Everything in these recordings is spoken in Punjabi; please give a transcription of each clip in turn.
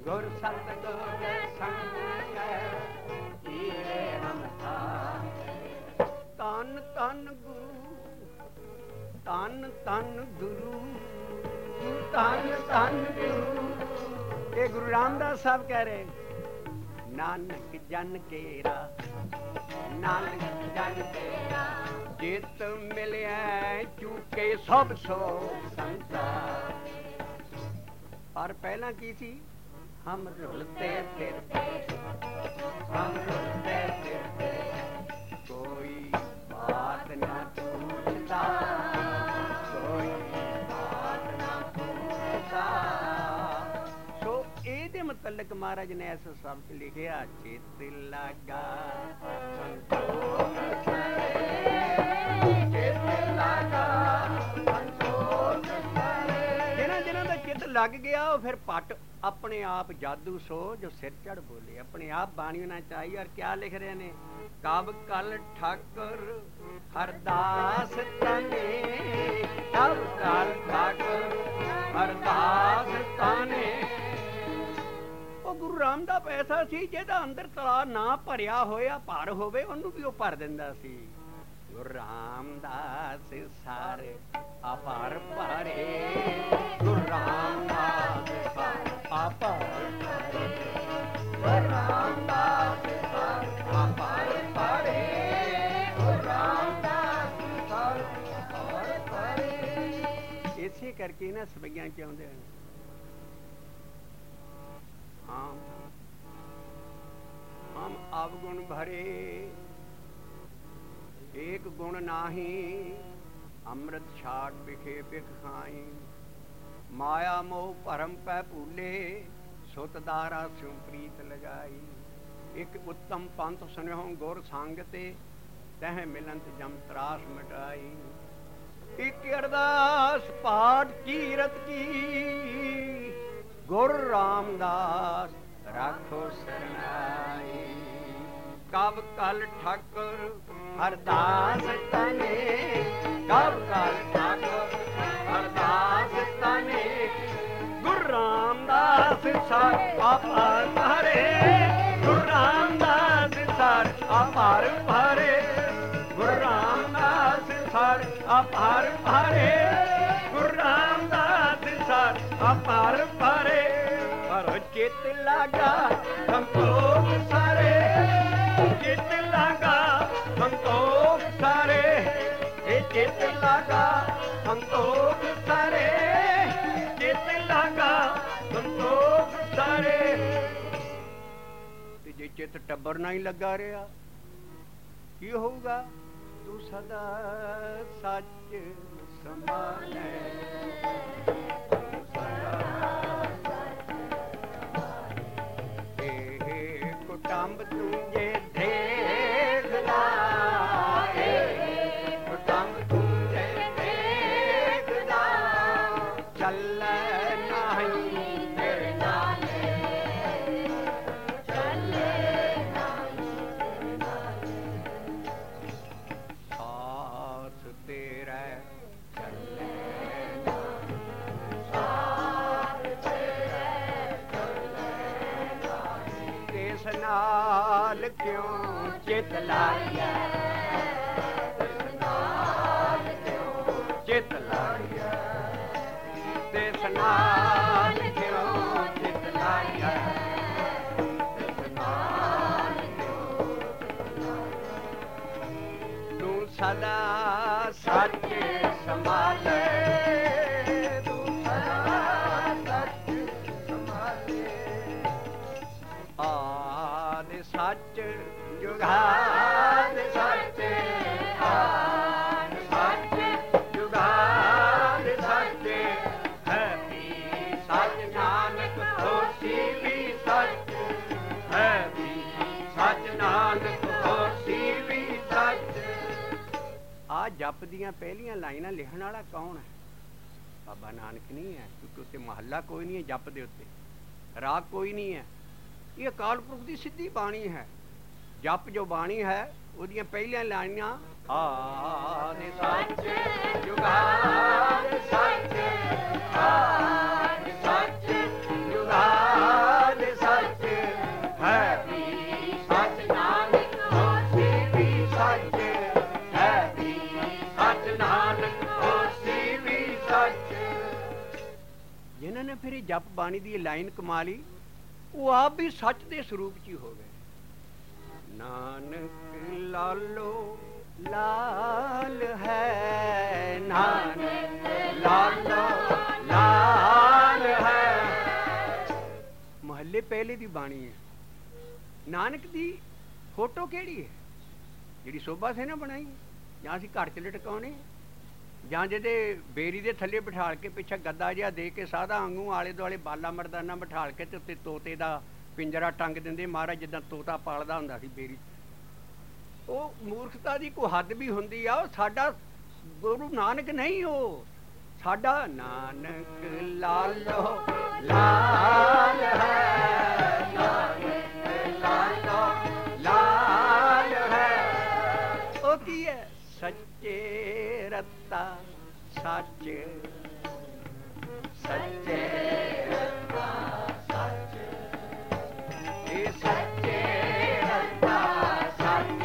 ਗੁਰ ਸਤਿਗੁਰ ਸੰਗ ਹੀਰੇ ਹਮਤਾ। ਧੰਨ ਧੰਨ ਗੁਰੂ, ਧੰਨ ਧੰਨ ਗੁਰੂ, ਧੰਨ ਧੰਨ ਗੁਰੂ। ਇਹ ਗੁਰੂ ਰਾਮਦਾਸ ਸਾਹਿਬ ਕਹਿ ਰਹੇ, ਨਾਨਕ ਜਨ ਕੇਰਾ, ਨਾਨਕ ਜਨ ਕੇਰਾ, ਜਿਤ ਮਿਲਿਆ ਚੁਕੇ ਸਭ ਸੋ ਸੰਤਾ। ਪਰ ਪਹਿਲਾਂ ਕੀ ਸੀ? ਹਮ ਰੁਲਤੇ ਫਿਰਤੇ, ਹਮ ਰੁਲਤੇ ਫਿਰਤੇ, ਕੋਈ ਬਾਤ ਨਾ ਪੁੱਛਦਾ, ਕੋਈ ਬਾਤ ਨਾ ਪੁੱਛਦਾ। ਸੋ ਇਹਦੇ ਮੁਤਲਕ ਮਹਾਰਾਜ ਨੇ ਇਸ ਸ਼ਬਦ ਲਿਖਿਆ, ਚਿਤ ਲਾਗਾ ਸੰਤੋਖ ਸਾਰੇ, ਚਿਤ ਲਾਗਾ ਸੰਤੋਖ ਸਾਰੇ। ਜਿਹਨਾਂ ਜਿਹਨਾਂ ਦਾ ਚਿੱਤ ਲੱਗ ਗਿਆ ਉਹ ਫਿਰ ਪੱਟ ਆਪਣੇ ਆਪ ਜਾਦੂ ਸੋ ਜੋ ਸਿਰ ਚੜ ਬੋਲੇ। ਆਪਣੇ ਆਪ ਬਾਣੀ ਹੋਣਾ ਚਾਹੀਏ। ਔਰ ਕਿਆ ਲਿਖ ਰਹੇ ਨੇ? ਕਬ ਕਲ ਠਾਕੁਰ ਹਰਦਾਸ ਤਨੇ, ਕਬ ਕਲ ਠਾਕੁਰ ਹਰਦਾਸ ਤਨੇ। ਉਹ ਗੁਰੂ ਰਾਮਦਾਸ ਐਸਾ ਸੀ ਜਿਹਦਾ ਅੰਦਰ ਤਲਾ ਨਾ ਭਰਿਆ ਹੋਇਆ ਭਰ ਹੋਵੇ ਉਹਨੂੰ ਵੀ ਉਹ ਭਰ ਦਿੰਦਾ ਸੀ। ਗੁਰੂ ਰਾਮਦਾਸ ਸਾਰੇ ਅਪਾਰ ਭਰੇ, ਗੁਰੂ ਰਾਮਦਾਸ ਸਾਰੇ ਅਪਾਰ ਭਰੇ, ਗੁਰੂ ਰਾਮਦਾਸ ਸਾਰੇ ਅਪਾਰ ਭਰੇ, ਗੁਰੂ ਰਾਮਦਾਸ ਸਾਰੇ ਅਪਾਰ ਭਰੇ। ਇਸੇ ਕਰਕੇ ਨਾ ਸਵਈਆਂ ਚ ਆਉਂਦੇ ਹਨ, ਹਮ ਅਵਗੁਣ ਭਰੇ, ਏਕ ਗੁਣ ਨਾਹੀ, ਅੰਮ੍ਰਿਤ ਛਾੜ ਵਿਖੇ ਬਿਖ ਖਾਈ। ਮਾਇਆ ਮੋਹ ਭਰਮ ਪੈ ਭੂਲੇ, ਸੁਤ ਦਾਰਾ ਸਿਉ ਪ੍ਰੀਤ ਲਗਾਈ। ਇੱਕ ਉੱਤਮ ਪੰਥ ਸੁਨਿਓ ਗੁਰ ਸੰਗ ਤੇ, ਤਹਿ ਮਿਲੰਤ ਜਮ ਤਰਾਸ ਮਿਟਾਈ। ਇੱਕ ਅਰਦਾਸ ਪਾਠ ਕੀਰਤ ਕੀ, ਗੁਰ ਰਾਮਦਾਸ ਰਾਖੋ ਸਰਨਾਈ। ਕਬ ਕਲ ਠਾਕੁਰ ਹਰਦਾਸ ਤਨੇ, ਕਬ ਕਲ ਠਾਕੁਰ ਹਰਦਾਸ ਤਨੇ, ਗੁਰੂ ਰਾਮਦਾਸ ਸਰ ਅਪਾਰ ਭਰੇ, ਗੁਰੂ ਰਾਮਦਾਸ ਸਰ ਅਪਾਰ ਭਰੇ, ਗੁਰੂ ਰਾਮਦਾਸ ਸਰ ਅਪਾਰ ਭਰੇ, ਗੁਰੂ ਰਾਮਦਾਸ ਸਰ ਅਪਾਰ ਭਰੇ। ਪਰ ਚਿਤ ਲਾਗਾ ਸੰਤੋਖ ਸਾਰੇ, ਚਿਤ ਲਾਗਾ ਸੰਤੋਖ ਸਾਰੇ, ਇਹ ਚਿਤ ਲਾਗਾ ਸੰਤੋਖ ਸਾਰੇ, ਚਿਤ ਲਾਗਾ ਸੰਤੋਖ ਸਾਰੇ। ਤੇ ਜੇ ਚਿਤ ਟੱਬਰ ਨਾਲ ਹੀ ਲੱਗਾ ਰਿਹਾ ਕੀ ਹੋਊਗਾ? ਤੂੰ ਸਦਾ ਸੱਚ ਸਮਾਨੈ, ਕੁਟੰਬ ਤੂੰ ਜੇ ਦੇਖਦਾ, ਕੁਟੰਬ ਤੂੰ ਜੇ ਦੇਖਦਾ, ਚੱਲੈ ਨਹੀਂ ਤੇਰੇ ਨਾਲੇ, ਚੱਲੈ ਨਹੀਂ ਤੇਰੇ ਨਾਲੇ। ਸਾਥ ਤੇਰਾ ਚੱਲੈ ਨਹੀਂ, ਸਾਥ ਤੇਰਾ ਚੱਲੈ ਨਹੀਂ। ਤਿਸ ਨਾਲ ਕਿਉਂ ਚਿਤ ਲਾਇਆ, ਤਿਸ ਨਾਲ ਕਿਉਂ ਚਿਤ ਲਾਇਆ, ਤਿਸ ਨਾਲ ਕਿਉਂ ਚਿਤ ਲਾਇਆ, ਤਿਸ ਨਾਲ ਕਿਉਂ ਚਿਤ ਲਾਇਆ। ਤੂੰ ਸਦਾ ਸੱਚ ਸੰਭਾਲੇ, ਤੂੰ ਸਦਾ ਸੱਚ ਸੰਭਾਲੇ। ਆਦਿ ਸੱਚ ਜੁਗਾਦ ਸੱਚ, ਆਦਿ ਸੱਚ ਜੁਗਾਦ ਸੱਚ, ਹੈ ਵੀ ਸੱਚ ਨਾਨਕ ਹੋਸੀ ਵੀ ਸੱਚ, ਹੈ ਵੀ ਸੱਚ ਨਾਨਕ ਹੋਸੀ ਵੀ ਸੱਚ। ਆ ਜਪ ਦੀਆਂ ਪਹਿਲੀਆਂ ਲਾਈਨਾਂ ਲਿਖਣ ਵਾਲਾ ਕੌਣ ਹੈ? ਬਾਬਾ ਨਾਨਕ ਨਹੀਂ ਹੈ, ਕਿਉਂਕਿ ਉੱਤੇ ਮਹੱਲਾ ਕੋਈ ਨਹੀਂ ਹੈ, ਜਪ ਦੇ ਉੱਤੇ ਰਾਗ ਕੋਈ ਨਹੀਂ ਹੈ। ਇਹ ਅਕਾਲ ਪੁਰਖ ਦੀ ਸਿੱਧੀ ਬਾਣੀ ਹੈ। ਜਪ ਜੋ ਬਾਣੀ ਹੈ ਉਹਦੀਆਂ ਪਹਿਲੀਆਂ ਲਾਈਨਾਂ ਆਦਿ ਸੱਚ ਜੁਗਾਦ ਸੱਚ, ਆਦਿ ਸੱਚ ਜੁਗਾਦ ਜਿਹਨੇ ਜਪ ਬਾਣੀ ਦੀ ਲਾਈਨ ਕਮਾ ਲਈ ਉਹ ਆਪ ਵੀ ਸੱਚ ਦੇ ਸਰੂਪ 'ਚ ਹੀ ਹੋ ਗਏ। ਨਾਨਕ ਲਾਲੋ ਲਾਲ ਹੈ, ਨਾਨਕ ਲਾਲੋ ਲਾਲ ਹੈ। ਮਹੱਲੇ ਪਹਿਲੇ ਦੀ ਬਾਣੀ ਹੈ। ਨਾਨਕ ਦੀ ਫੋਟੋ ਕਿਹੜੀ ਹੈ? ਜਿਹੜੀ ਸੋਭਾ ਸਿੰਘ ਨੇ ਬਣਾਈ, ਜਾਂ ਅਸੀਂ ਘਰ 'ਚ ਲਟਕਾਉਣੇ, ਜਾਂ ਜਿਹਦੇ ਬੇਰੀ ਦੇ ਥੱਲੇ ਬਿਠਾਲ ਕੇ ਪਿੱਛੇ ਗੱਦਾ ਜਿਹਾ ਦੇ ਕੇ ਸਾਧਾ ਵਾਂਗੂ ਆਲੇ ਦੁਆਲੇ ਬਾਲਾ ਮਰਦਾਨਾ ਬਿਠਾਲ ਕੇ ਤੇ ਉੱਤੇ ਤੋਤੇ ਦਾ ਪਿੰਜਰਾ ਟੰਗ ਦਿੰਦੇ ਮਹਾਰਾਜ, ਜਿੱਦਾਂ ਤੋਤਾ ਪਾਲਦਾ ਹੁੰਦਾ ਸੀ ਬੇਰੀ। ਉਹ ਮੂਰਖਤਾ ਦੀ ਕੋਈ ਹੱਦ ਵੀ ਹੁੰਦੀ ਆ। ਉਹ ਸਾਡਾ ਗੁਰੂ ਨਾਨਕ ਨਹੀਂ, ਉਹ ਸਾਡਾ ਨਾਨਕ ਲਾਲੋ ਲਾਲ ਹੈ, ਨਾਨਕ ਲਾਲੋ ਲਾਲ ਹੈ। ਉਹ ਕੀ ਹੈ? ਸੱਚੇ ਰਤਾ ਸੱਚ, ਸੱਚੇ ਰਤਾ ਸੱਚ, ਇਹ ਸੱਚੇ ਰਤਾ ਸੱਚ,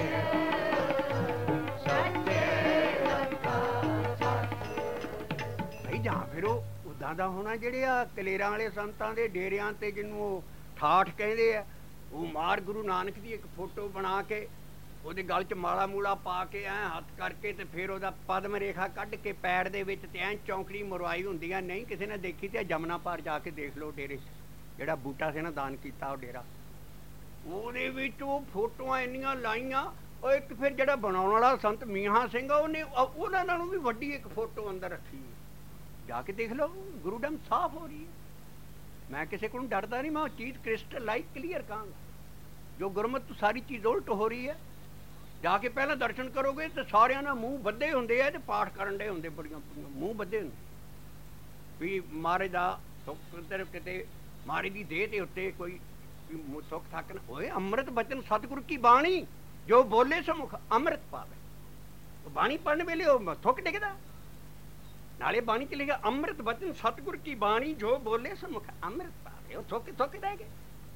ਸੱਚੇ ਰਤਾ ਸੱਚ। ਭਾਈ ਜਾਂ ਫਿਰ ਉਹ ਉਦਾਂ ਦਾ ਹੋਣਾ ਜਿਹੜੇ ਆ ਕਲੇਰਾਂ ਵਾਲੇ ਸੰਤਾਂ ਦੇ ਡੇਰਿਆਂ ਤੇ ਜਿਹਨੂੰ ਉਹ ਠਾਠ ਕਹਿੰਦੇ ਆ, ਉਹ ਮਾਰ ਗੁਰੂ ਨਾਨਕ ਦੀ ਇੱਕ ਫੋਟੋ ਬਣਾ ਕੇ ਉਹਦੇ ਗਲ 'ਚ ਮਾਲਾ ਮੂਲਾ ਪਾ ਕੇ ਐਂ ਹੱਥ ਕਰਕੇ ਤੇ ਫਿਰ ਉਹਦਾ ਪਦਮ ਰੇਖਾ ਕੱਢ ਕੇ ਪੈਰ ਦੇ ਵਿੱਚ ਤੇ ਐਂ ਚੌਂਕੜੀ ਮਰਵਾਈ ਹੁੰਦੀ ਆ। ਨਹੀਂ ਕਿਸੇ ਨੇ ਦੇਖੀ ਤੇ ਜਮਨਾ ਪਾਰ ਜਾ ਕੇ ਦੇਖ ਲਓ ਡੇਰੇ 'ਚ ਜਿਹੜਾ ਬੂਟਾ ਸੀ ਨਾ ਦਾਨ ਕੀਤਾ ਉਹ ਡੇਰਾ, ਉਹਦੇ ਵਿੱਚ ਉਹ ਫੋਟੋਆਂ ਇੰਨੀਆਂ ਲਾਈਆਂ। ਉਹ ਇੱਕ ਫਿਰ ਜਿਹੜਾ ਬਣਾਉਣ ਵਾਲਾ ਸੰਤ ਮੀਹਾਂ ਸਿੰਘ ਆ, ਉਹਨੇ ਉਹਨਾਂ ਨਾਲੋਂ ਵੀ ਵੱਡੀ ਇੱਕ ਫੋਟੋ ਅੰਦਰ ਰੱਖੀ, ਜਾ ਕੇ ਦੇਖ ਲਓ। ਗੁਰੂ ਡਮ ਸਾਫ਼ ਹੋ ਰਹੀ ਹੈ। ਮੈਂ ਕਿਸੇ ਕੋਲੋਂ ਡਰਦਾ ਨਹੀਂ, ਮੈਂ ਉਹ ਚੀਜ਼ ਕ੍ਰਿਸਟਲ ਲਾਈਕ ਕਲੀਅਰ ਕਹਾਂਗਾ। ਜੋ ਗੁਰਮਤ ਤੋਂ ਸਾਰੀ ਚੀਜ਼ ਉਲਟ ਹੋ ਰਹੀ ਹੈ, ਜਾ ਕੇ ਪਹਿਲਾਂ ਦਰਸ਼ਨ ਕਰੋਗੇ ਤੇ ਸਾਰਿਆਂ ਦਾ ਮੂੰਹ ਬੱਧੇ ਹੁੰਦੇ ਆ ਤੇ ਪਾਠ ਕਰਨ ਦੇ ਹੁੰਦੇ, ਬੜੀਆਂ ਮੂੰਹ ਬੱਧੇ ਹੁੰਦੇ ਵੀ ਮਹਾਰਾਜ ਦਾ ਕਿਤੇ ਮਹਾਰਾਜ ਦੀ ਦੇਹ ਦੇ ਉੱਤੇ ਕੋਈ ਸੁੱਖ ਥੱਕ ਨਾ ਹੋਏ। ਅੰਮ੍ਰਿਤ ਬਚਨ ਸਤਿਗੁਰ ਕੀ ਬਾਣੀ, ਜੋ ਬੋਲੇ ਸੋ ਮੁਖ ਅੰਮ੍ਰਿਤ ਪਾਵੇ। ਬਾਣੀ ਪੜ੍ਹਨ ਵੇਲੇ ਉਹ ਥੁੱਕ ਡਿੱਗਦਾ। ਨਾਲੇ ਬਾਣੀ 'ਚ ਲਿਖਿਆ ਅੰਮ੍ਰਿਤ ਬਚਨ ਸਤਿਗੁਰ ਕੀ ਬਾਣੀ, ਜੋ ਬੋਲੇ ਸੋ ਮੁਖ ਅੰਮ੍ਰਿਤ ਪਾਵੇ। ਉਹ ਥੁੱਕ ਰਹਿ ਗਏ।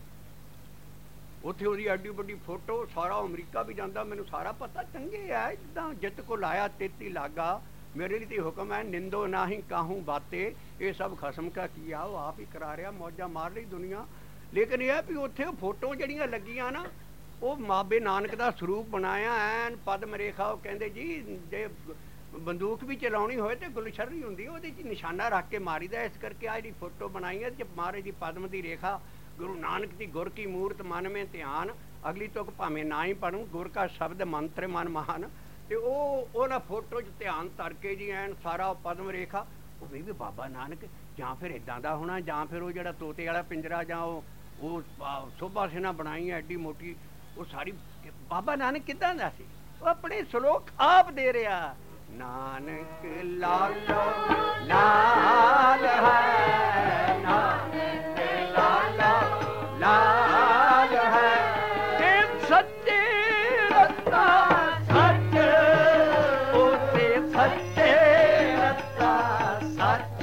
ਉੱਥੇ ਉਹਦੀ ਐਡੀ ਵੱਡੀ ਫੋਟੋ, ਸਾਰਾ ਅਮਰੀਕਾ ਵੀ ਜਾਂਦਾ, ਮੈਨੂੰ ਸਾਰਾ ਪਤਾ। ਚੰਗੇ ਹੈ ਜਿੱਦਾਂ ਜਿੱਤ ਕੋ ਲਾਇਆ ਤੇਤੀ ਲਾਗਾ, ਮੇਰੇ ਲਈ ਤੇ ਹੁਕਮ ਹੈ ਨਿੰਦੋ ਨਾ ਹੀ ਕਾਹੂ ਬਾਤੇ, ਇਹ ਸਭ ਖਸਮ ਕਾ ਕੀਆ। ਉਹ ਆਪ ਹੀ ਕਰਾ ਰਿਹਾ, ਮੌਜਾਂ ਮਾਰ ਰਹੀ ਦੁਨੀਆ। ਲੇਕਿਨ ਇਹ ਵੀ ਉੱਥੇ ਉਹ ਫੋਟੋ ਜਿਹੜੀਆਂ ਲੱਗੀਆਂ ਨਾ, ਉਹ ਬਾਬੇ ਨਾਨਕ ਦਾ ਸਰੂਪ ਬਣਾਇਆ ਐਨ ਪਦਮ ਰੇਖਾ। ਉਹ ਕਹਿੰਦੇ ਜੀ ਜੇ ਬੰਦੂਕ ਵੀ ਚਲਾਉਣੀ ਹੋਏ ਤੇ ਗੁਲਸ਼ਰਰੀ ਹੁੰਦੀ, ਉਹਦੇ 'ਚ ਨਿਸ਼ਾਨਾ ਰੱਖ ਕੇ ਮਾਰੀਦਾ। ਇਸ ਕਰਕੇ ਆ ਜਿਹੜੀ ਫੋਟੋ ਬਣਾਈ ਹੈ, ਜੇ ਮਹਾਰਾਜ ਦੀ ਪਦਮ ਦੀ ਰੇਖਾ, ਗੁਰੂ ਨਾਨਕ ਦੀ ਗੁਰ ਕੀ ਮੂਰਤ ਮਨ ਮੇਂ ਧਿਆਨ, ਅਗਲੀ ਤੁਕ ਭਾਵੇਂ ਨਾ ਹੀ ਪੜੂੰ, ਗੁਰ ਕਾ ਸ਼ਬਦ ਮੰਤਰ ਮਨ ਮਹਾਨ। ਤੇ ਉਹ ਉਹਨਾਂ ਫੋਟੋ 'ਚ ਧਿਆਨ ਧਰ ਕੇ ਜੀ ਐਨ ਸਾਰਾ ਪਦਮ ਰੇਖਾ। ਉਹ ਵੀ ਬਾਬਾ ਨਾਨਕ ਜਾਂ ਫਿਰ ਇੱਦਾਂ ਦਾ ਹੋਣਾ, ਜਾਂ ਫਿਰ ਉਹ ਜਿਹੜਾ ਤੋਤੇ ਵਾਲਾ ਪਿੰਜਰਾ, ਜਾਂ ਉਹ ਸੋਭਾ ਸਿੰਘ ਬਣਾਈ ਐਡੀ ਮੋਟੀ, ਉਹ ਸਾਰੀ ਬਾਬਾ ਨਾਨਕ ਕਿੱਦਾਂ ਦਾ ਸੀ? ਉਹ ਆਪਣੇ ਸ਼ਲੋਕ ਆਪ ਦੇ ਰਿਹਾ। ਨਾਨਕ ਲਾਲੋ ਲਾਲ ਹੈ, ਨਾਨਕ ਲਾਲੋ ਲਾਲ ਹੈ, ਤੇ ਸੱਚੇ ਰਤਾ ਸੱਚ, ਉਤੇ ਸੱਚੇ ਰਤਾ ਸੱਚ,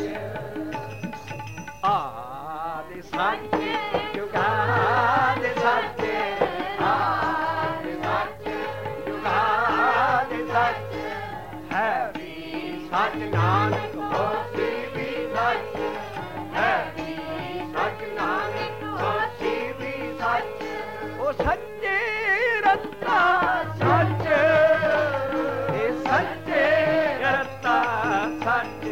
ਆਦਿ ਸੱਚ ਜੁਗਾਦ ਸੱਚ, ਆਦਿ ਸੱਚ ਜੁਗਾਦ ਸੱਚ, ਹੈ ਵੀ ਸੱਚ ਨਾਨਕ ਹੋਸੀ ਵੀ ਸੱਚ, ਹੈ ਵੀ ਸੱਚ ਨਾਨਕ ਹੋਸੀ ਵੀ ਸੱਚ, ਉਹ ਸੱਚੇ ਰਤਾ ਸੱਚ, ਇਹ ਸੱਚੇ ਰਤਾ ਸੱਚ।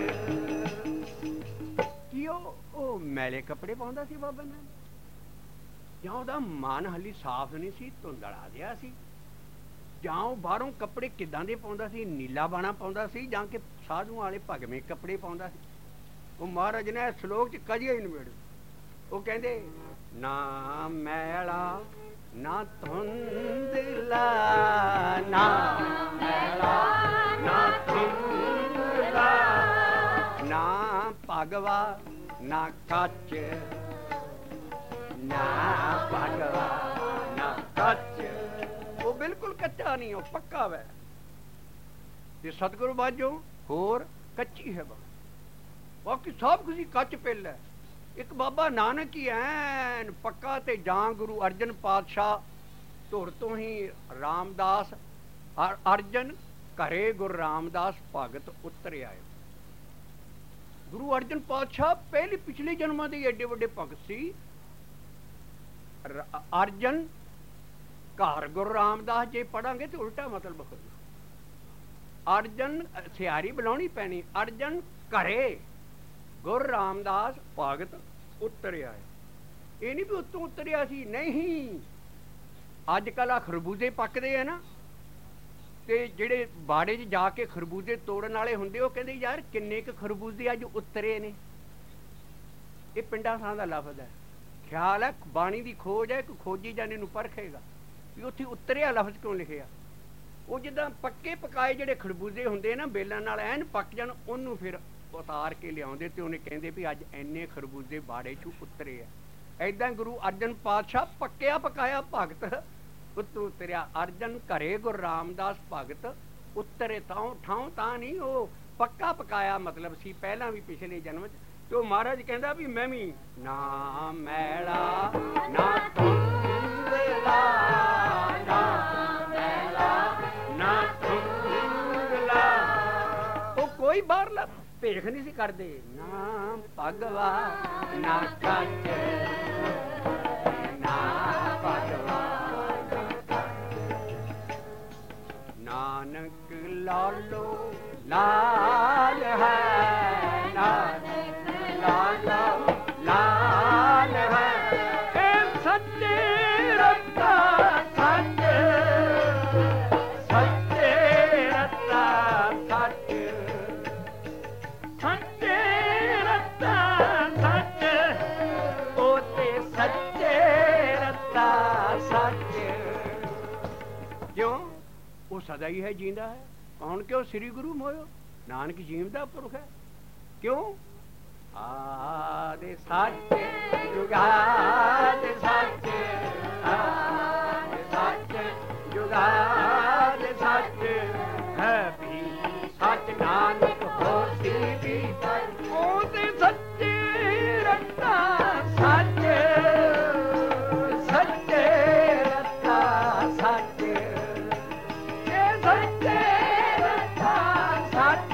ਕੀ ਉਹ ਮੈਲੇ ਕੱਪੜੇ ਪਾਉਂਦਾ ਸੀ ਬਾਬਾ ਨਾਨਕ? ਜਾਂ ਉਹਦਾ ਮਨ ਹਾਲੀ ਸਾਫ਼ ਨਹੀਂ ਸੀ, ਧੁੰਦਲਾ ਜਿਹਾ ਸੀ? ਜਾਂ ਉਹ ਬਾਹਰੋਂ ਕੱਪੜੇ ਕਿੱਦਾਂ ਦੇ ਪਾਉਂਦਾ ਸੀ? ਨੀਲਾ ਬਾਣਾ ਪਾਉਂਦਾ ਸੀ ਜਾਂ ਕਿ ਸਾਧੂਆਂ ਵਾਲੇ ਭਗਵੇਂ ਕੱਪੜੇ ਪਾਉਂਦਾ ਸੀ? ਉਹ ਮਹਾਰਾਜ ਨੇ ਇਸ ਸ਼ਲੋਕ 'ਚ ਕਜਿਆ ਹੀ ਨਿਬੇੜਿਆ। ਉਹ ਕਹਿੰਦੇ ਨਾ ਮੈਲਾ ਨਾ ਧੁੰਦਲਾ, ਨਾ ਮੈਲਾ ਨਾ ਧੁੰਦਲਾ, ਨਾ ਭਗਵਾ ਨਾ ਕੱਚ, ਨਾ ਭਗਵਾ ਨਾ ਕੱਚ। ਉਹ ਬਿਲਕੁਲ ਕੱਚਾ ਨਹੀਂ, ਉਹ ਪੱਕਾ ਵੈ। ਤੇ ਸਤਿਗੁਰੂ ਬਾਝੋਂ ਹੋਰ ਕੱਚੀ ਹੈ ਬਾਕੀ ਸਭ ਕੁਝ ਕੱਚ ਪਿੱਲ ਹੈ। ਇੱਕ ਬਾਬਾ ਨਾਨਕ ਹੀ ਐਨ ਪੱਕਾ। ਤੇ ਜਾਂ ਗੁਰੂ ਅਰਜਨ ਪਾਤਸ਼ਾਹ ਧੁਰ ਤੋਂ ਹੀ ਰਾਮਦਾਸ ਅਰਜਨ ਘਰੇ ਗੁਰੂ ਰਾਮਦਾਸ ਭਗਤ ਉਤਰ ਆਏ। गुरु अर्जन पातशाह पहले पिछले जन्मां दे एडे वड्डे भगत सी। अर्जन घर गुरु रामदास जे पढ़ांगे तो उल्टा मतलब हो। अर्जन सियारी बुलानी पैनी। अर्जन घरे गुरु रामदास भगत उतरिया है। ये नहीं भी उत्तों उतरिया सी, नहीं। अजकल आ खरबूजे पकते हैं ना, ते जेड़े बाड़े च जाके खरबूजे तोड़न वाले हुंदे वो कहंदे यार किन्ने क खरबूजे अज उतरे ने। ये पिंडा सां दा लफ्ज़ है। ख्याल है बाणी की खोज है, खोजी जाने नूं परखेगा भी उत्थे उतरिया लफ्ज़ क्यों लिखिया। वो जिद्दां पक्के पकाए जेड़े खरबूजे हुंदे ना बेलां नाल ऐन पक जाण, उहनूं फिर उतार के लियाउंदे ते उहने कहंदे भी अज इन्ने खरबूजे बाड़े चों उतरे आ। ऐदां गुरु अर्जन पातशाह पक्किया पकाया भगत उत्तों उतरिया। अर्जन घरे गुरु रामदास भगत उतरे तां ठां तां नहीं, वो पक्का पकाया मतलब सी पहला भी पिछले जन्म च। तो महाराज कहंदा भी मैं भी ना मैला ना धुंधला, ना मैला ना धुंधला। वो कोई बाहरला भेख नहीं सी करदे। ना भगवा ना कच, ना भगवा नानक लालो लाल है, नानक लालो लाल है। सच्चे रत्ता सच, सच्चे रत्ता सच, सच्चे रत्ता सच, ओते सच्चे रत्ता सच। क्यों? वो सदा ही है, जींदा है। कौन क्यों? श्री गुरु मोयो नानक जीवदा पुरख है। क्यों? आदि सच जुगाद सच, आदि सच जुगाद सच है भी सच। नानक होसी भी सच, ओते सच्चे रत्ता सच, सच्चे रत्ता सच, सच्चे रत्ता सच,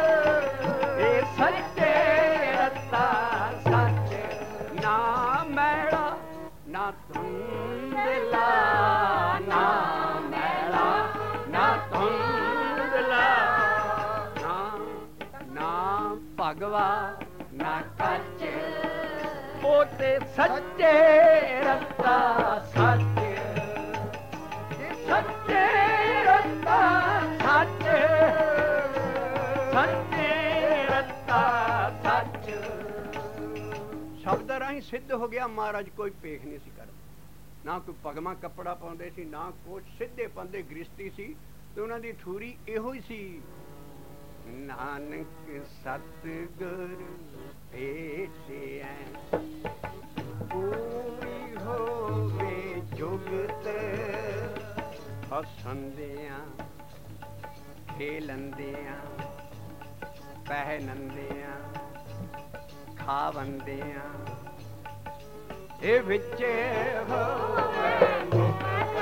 सच्चे रत्ता सच। ना मैला ना धुंधला, ना मैला ना धुंधला, ना ना भगवा ना कच, ओते सच्चे रत्ता सच, सच्चे रत्ता सच, सच्चे रत्ता सच। शब्द राही सिद्ध हो गया महाराज कोई भेख नहीं सी करदा, ना कोई पगमा कपड़ा पाउंदे सी, ना कुछ सिद्धे पंदे गृहस्थी सी। ते उन्हां दी ठूरी इहो ही सी, नानक सतगुर भेटिया पूरी होवे जुगत, हसंदियां खेलंदियां पहनंदियां खावंदियां, ए विचे होवे मुक्त,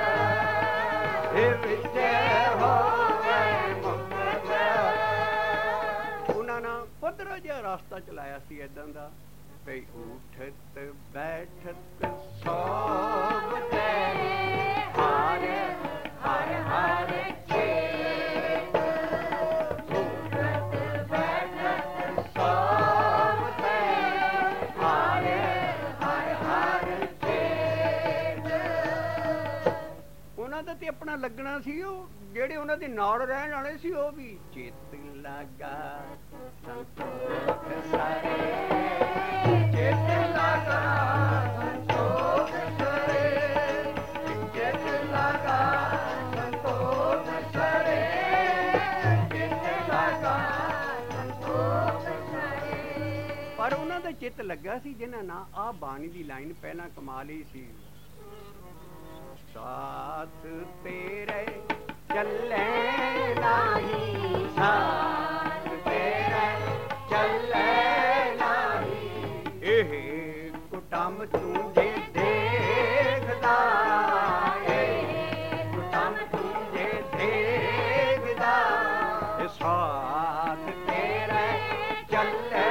ए विचे होवे मुक्त। उन्हां नां पद्धरा जिहा रास्ता चलाया सी इदां दा भई उठत बैठत सोवते हर हर हर चेत, उठत बैठत सोवते हर हर हर चेत। उन्हां दा ते अपना लगना सी, ਉਹ ਜਿਹੜੇ ਉਹਨਾਂ ਦੇ ਨਾਲ ਰਹਿਣ ਵਾਲੇ ਸੀ ਉਹ ਵੀ ਚਿੱਤ ਲੱਗਾ ਸੰਤੋਖ ਸਾਰੇ, ਚਿੱਤ ਲੱਗਾ ਸੰਤੋਖ ਸਾਰੇ, ਚਿੱਤ ਲੱਗਾ ਸੰਤੋਖ ਸਾਰੇ, ਚਿੱਤ ਲੱਗਾ ਸੰਤੋਖ ਸਾਰੇ। ਪਰ ਉਹਨਾਂ ਦਾ ਚਿੱਤ ਲੱਗਾ ਸੀ ਜਿਨ੍ਹਾਂ ਨਾ ਆਹ ਬਾਣੀ ਦੀ ਲਾਈਨ ਪਹਿਲਾਂ ਕਮਾ ਲਈ ਸੀ, साथ तेरे चले नाही, साथ तेरे चले नाही, एह कुटम तुझे देखदा, एह कुटम तुझे देखदा, साथ तेरे चले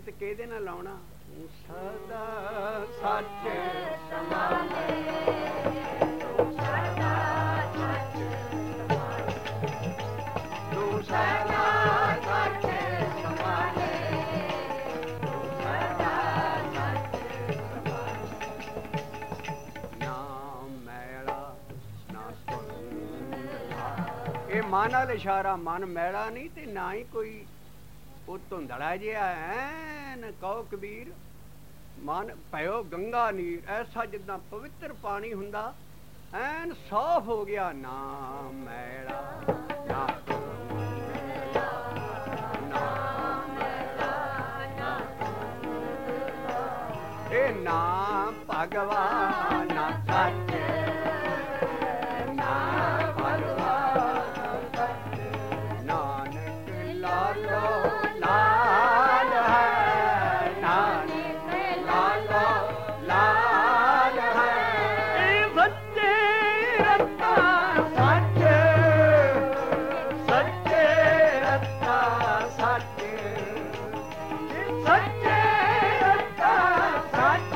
ਪ੍ਰੀਤ ਕਿਹਦੇ ਨਾਲ ਲਾਉਣਾ? ਤੂੰ ਸਦਾ ਸੱਚ ਸਮਾਲੇ, ਤੂੰ ਸਦਾ ਸੱਚ ਸਮਾਲੇ, ਤੂੰ ਸਦਾ ਸੱਚ ਸਮਾਲੇ, ਤੂੰ ਸਦਾ ਸੱਚ ਸਮਾਲੇ। ਨਾ ਮੈਲਾ ਨਾ ਧੁੰਦਲਾ, ਇਹ ਮਨ ਵਾਲਾ ਇਸ਼ਾਰਾ, ਮਨ ਮੈਲਾ ਨਹੀਂ ਤੇ ਨਾ ਹੀ ਕੋਈ ਉਹ ਧੁੰਦਲਾ ਜਿਹਾ ਐਨ ਕਹੋ ਕਬੀਰ ਮਨ ਭਇਓ ਗੰਗਾ ਨੀਰ, ਐਸਾ ਜਿੱਦਾਂ ਪਵਿੱਤਰ ਪਾਣੀ ਹੁੰਦਾ ਐਨ ਸਾਫ਼ ਹੋ ਗਿਆ। ਨਾ ਮੈਲਾ ਨਾ ਧੁੰਦਲਾ, ਨਾ ਮੈਲਾ ਨਾ ਧੁੰਦਲਾ, ਇਹ ਨਾ ਭਗਵਾਨ ਨਾ ਸੱਚ, ਨਾ ਭਗਵਾਨ ਸੱਚ, ਨਾਨਕ ਲਾਲੋ ਲਾਲ ਹੈ, ਨਾਨਕ ਲਾਲੋ ਲਾਲ ਹੈ। ਇਹ ਸੱਚੇ ਰਤਾ ਸੱਚ, ਸੱਚੇ ਰਤਾ ਸੱਚ, ਸੱਚੇ ਰਤਾ ਸੱਚ,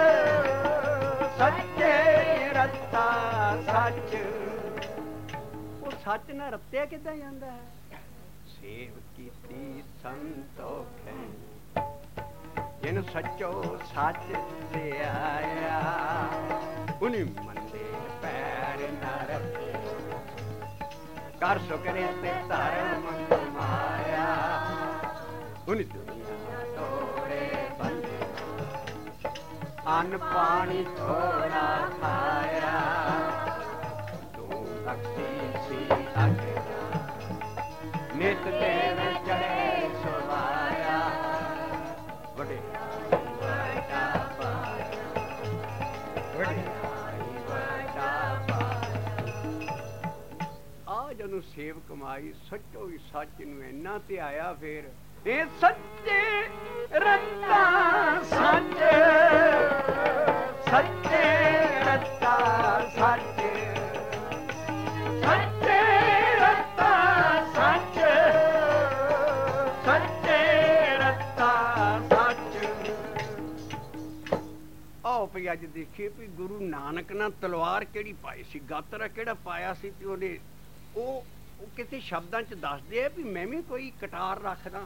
ਸੱਚੇ ਰਤਾ ਸੱਚ। ਉਹ ਸੱਚ ਨਾਲ ਰੱਤਿਆ ਕਿੱਦਾਂ ਜਾਂਦਾ ਹੈ? ਸੇਵ ਕੀਤੀ ਸੰਤੋਖੇ ਜਿਨ ਸੱਚੋ ਸੱਚ ਤੇ ਆਇਆ, ਉਨੀ ਮੰਦੇ ਪੈਰ ਨਾ ਰੱਖੇ, ਕਰ ਸੁਕਰੇ ਤੇ ਧਰਮ ਕਮਾਇਆ, ਉਨੀ ਦੁਨੀਆ ਤੋੜੇ ਬੰਦੇ, ਅੰਨ ਪਾਣੀ ਥੋੜਾ ਖਾਇਆ, ਤੂੰ ਬਖਸ਼ੀ ਸੀ ਅਗੇ ਨਿਤ ਦੇਵ ਚੜੇ ਸੁਵਾਇਆ, ਵਡਿਆਈ ਵੱਡਾ ਪਾਇਆ, ਵਡਿਆਈ ਵੱਡਾ ਪਾਇਆ। ਆ ਜਦੋਂ ਸੇਵ ਕਮਾਈ ਸੱਚੋ ਹੀ ਸੱਚ ਨੂੰ ਇੰਨਾ ਤੇ ਆਇਆ, ਫੇਰ ਇਹ ਸੱਚੇ ਰਤਾ ਸੱਚ, ਸੱਚੇ ਰਤਾ ਸੱਚ, ਸੱਚੇ ਰਤਾ ਸੱਚ, ਸੱਚੇ ਰਤਾ ਸੱਚ। ਆਓ ਭਈ ਅੱਜ ਦੇਖੀਏ ਵੀ ਗੁਰੂ ਨਾਨਕ ਨੇ ਤਲਵਾਰ ਕਿਹੜੀ ਪਾਈ ਸੀ, ਗਾਤਰਾ ਕਿਹੜਾ ਪਾਇਆ ਸੀ, ਤੇ ਉਹਦੇ ਉਹ ਕਿਸੇ ਸ਼ਬਦਾਂ 'ਚ ਦੱਸਦੇ ਆ ਵੀ ਮੈਂ ਵੀ ਕੋਈ ਕਟਾਰ ਰੱਖਦਾ।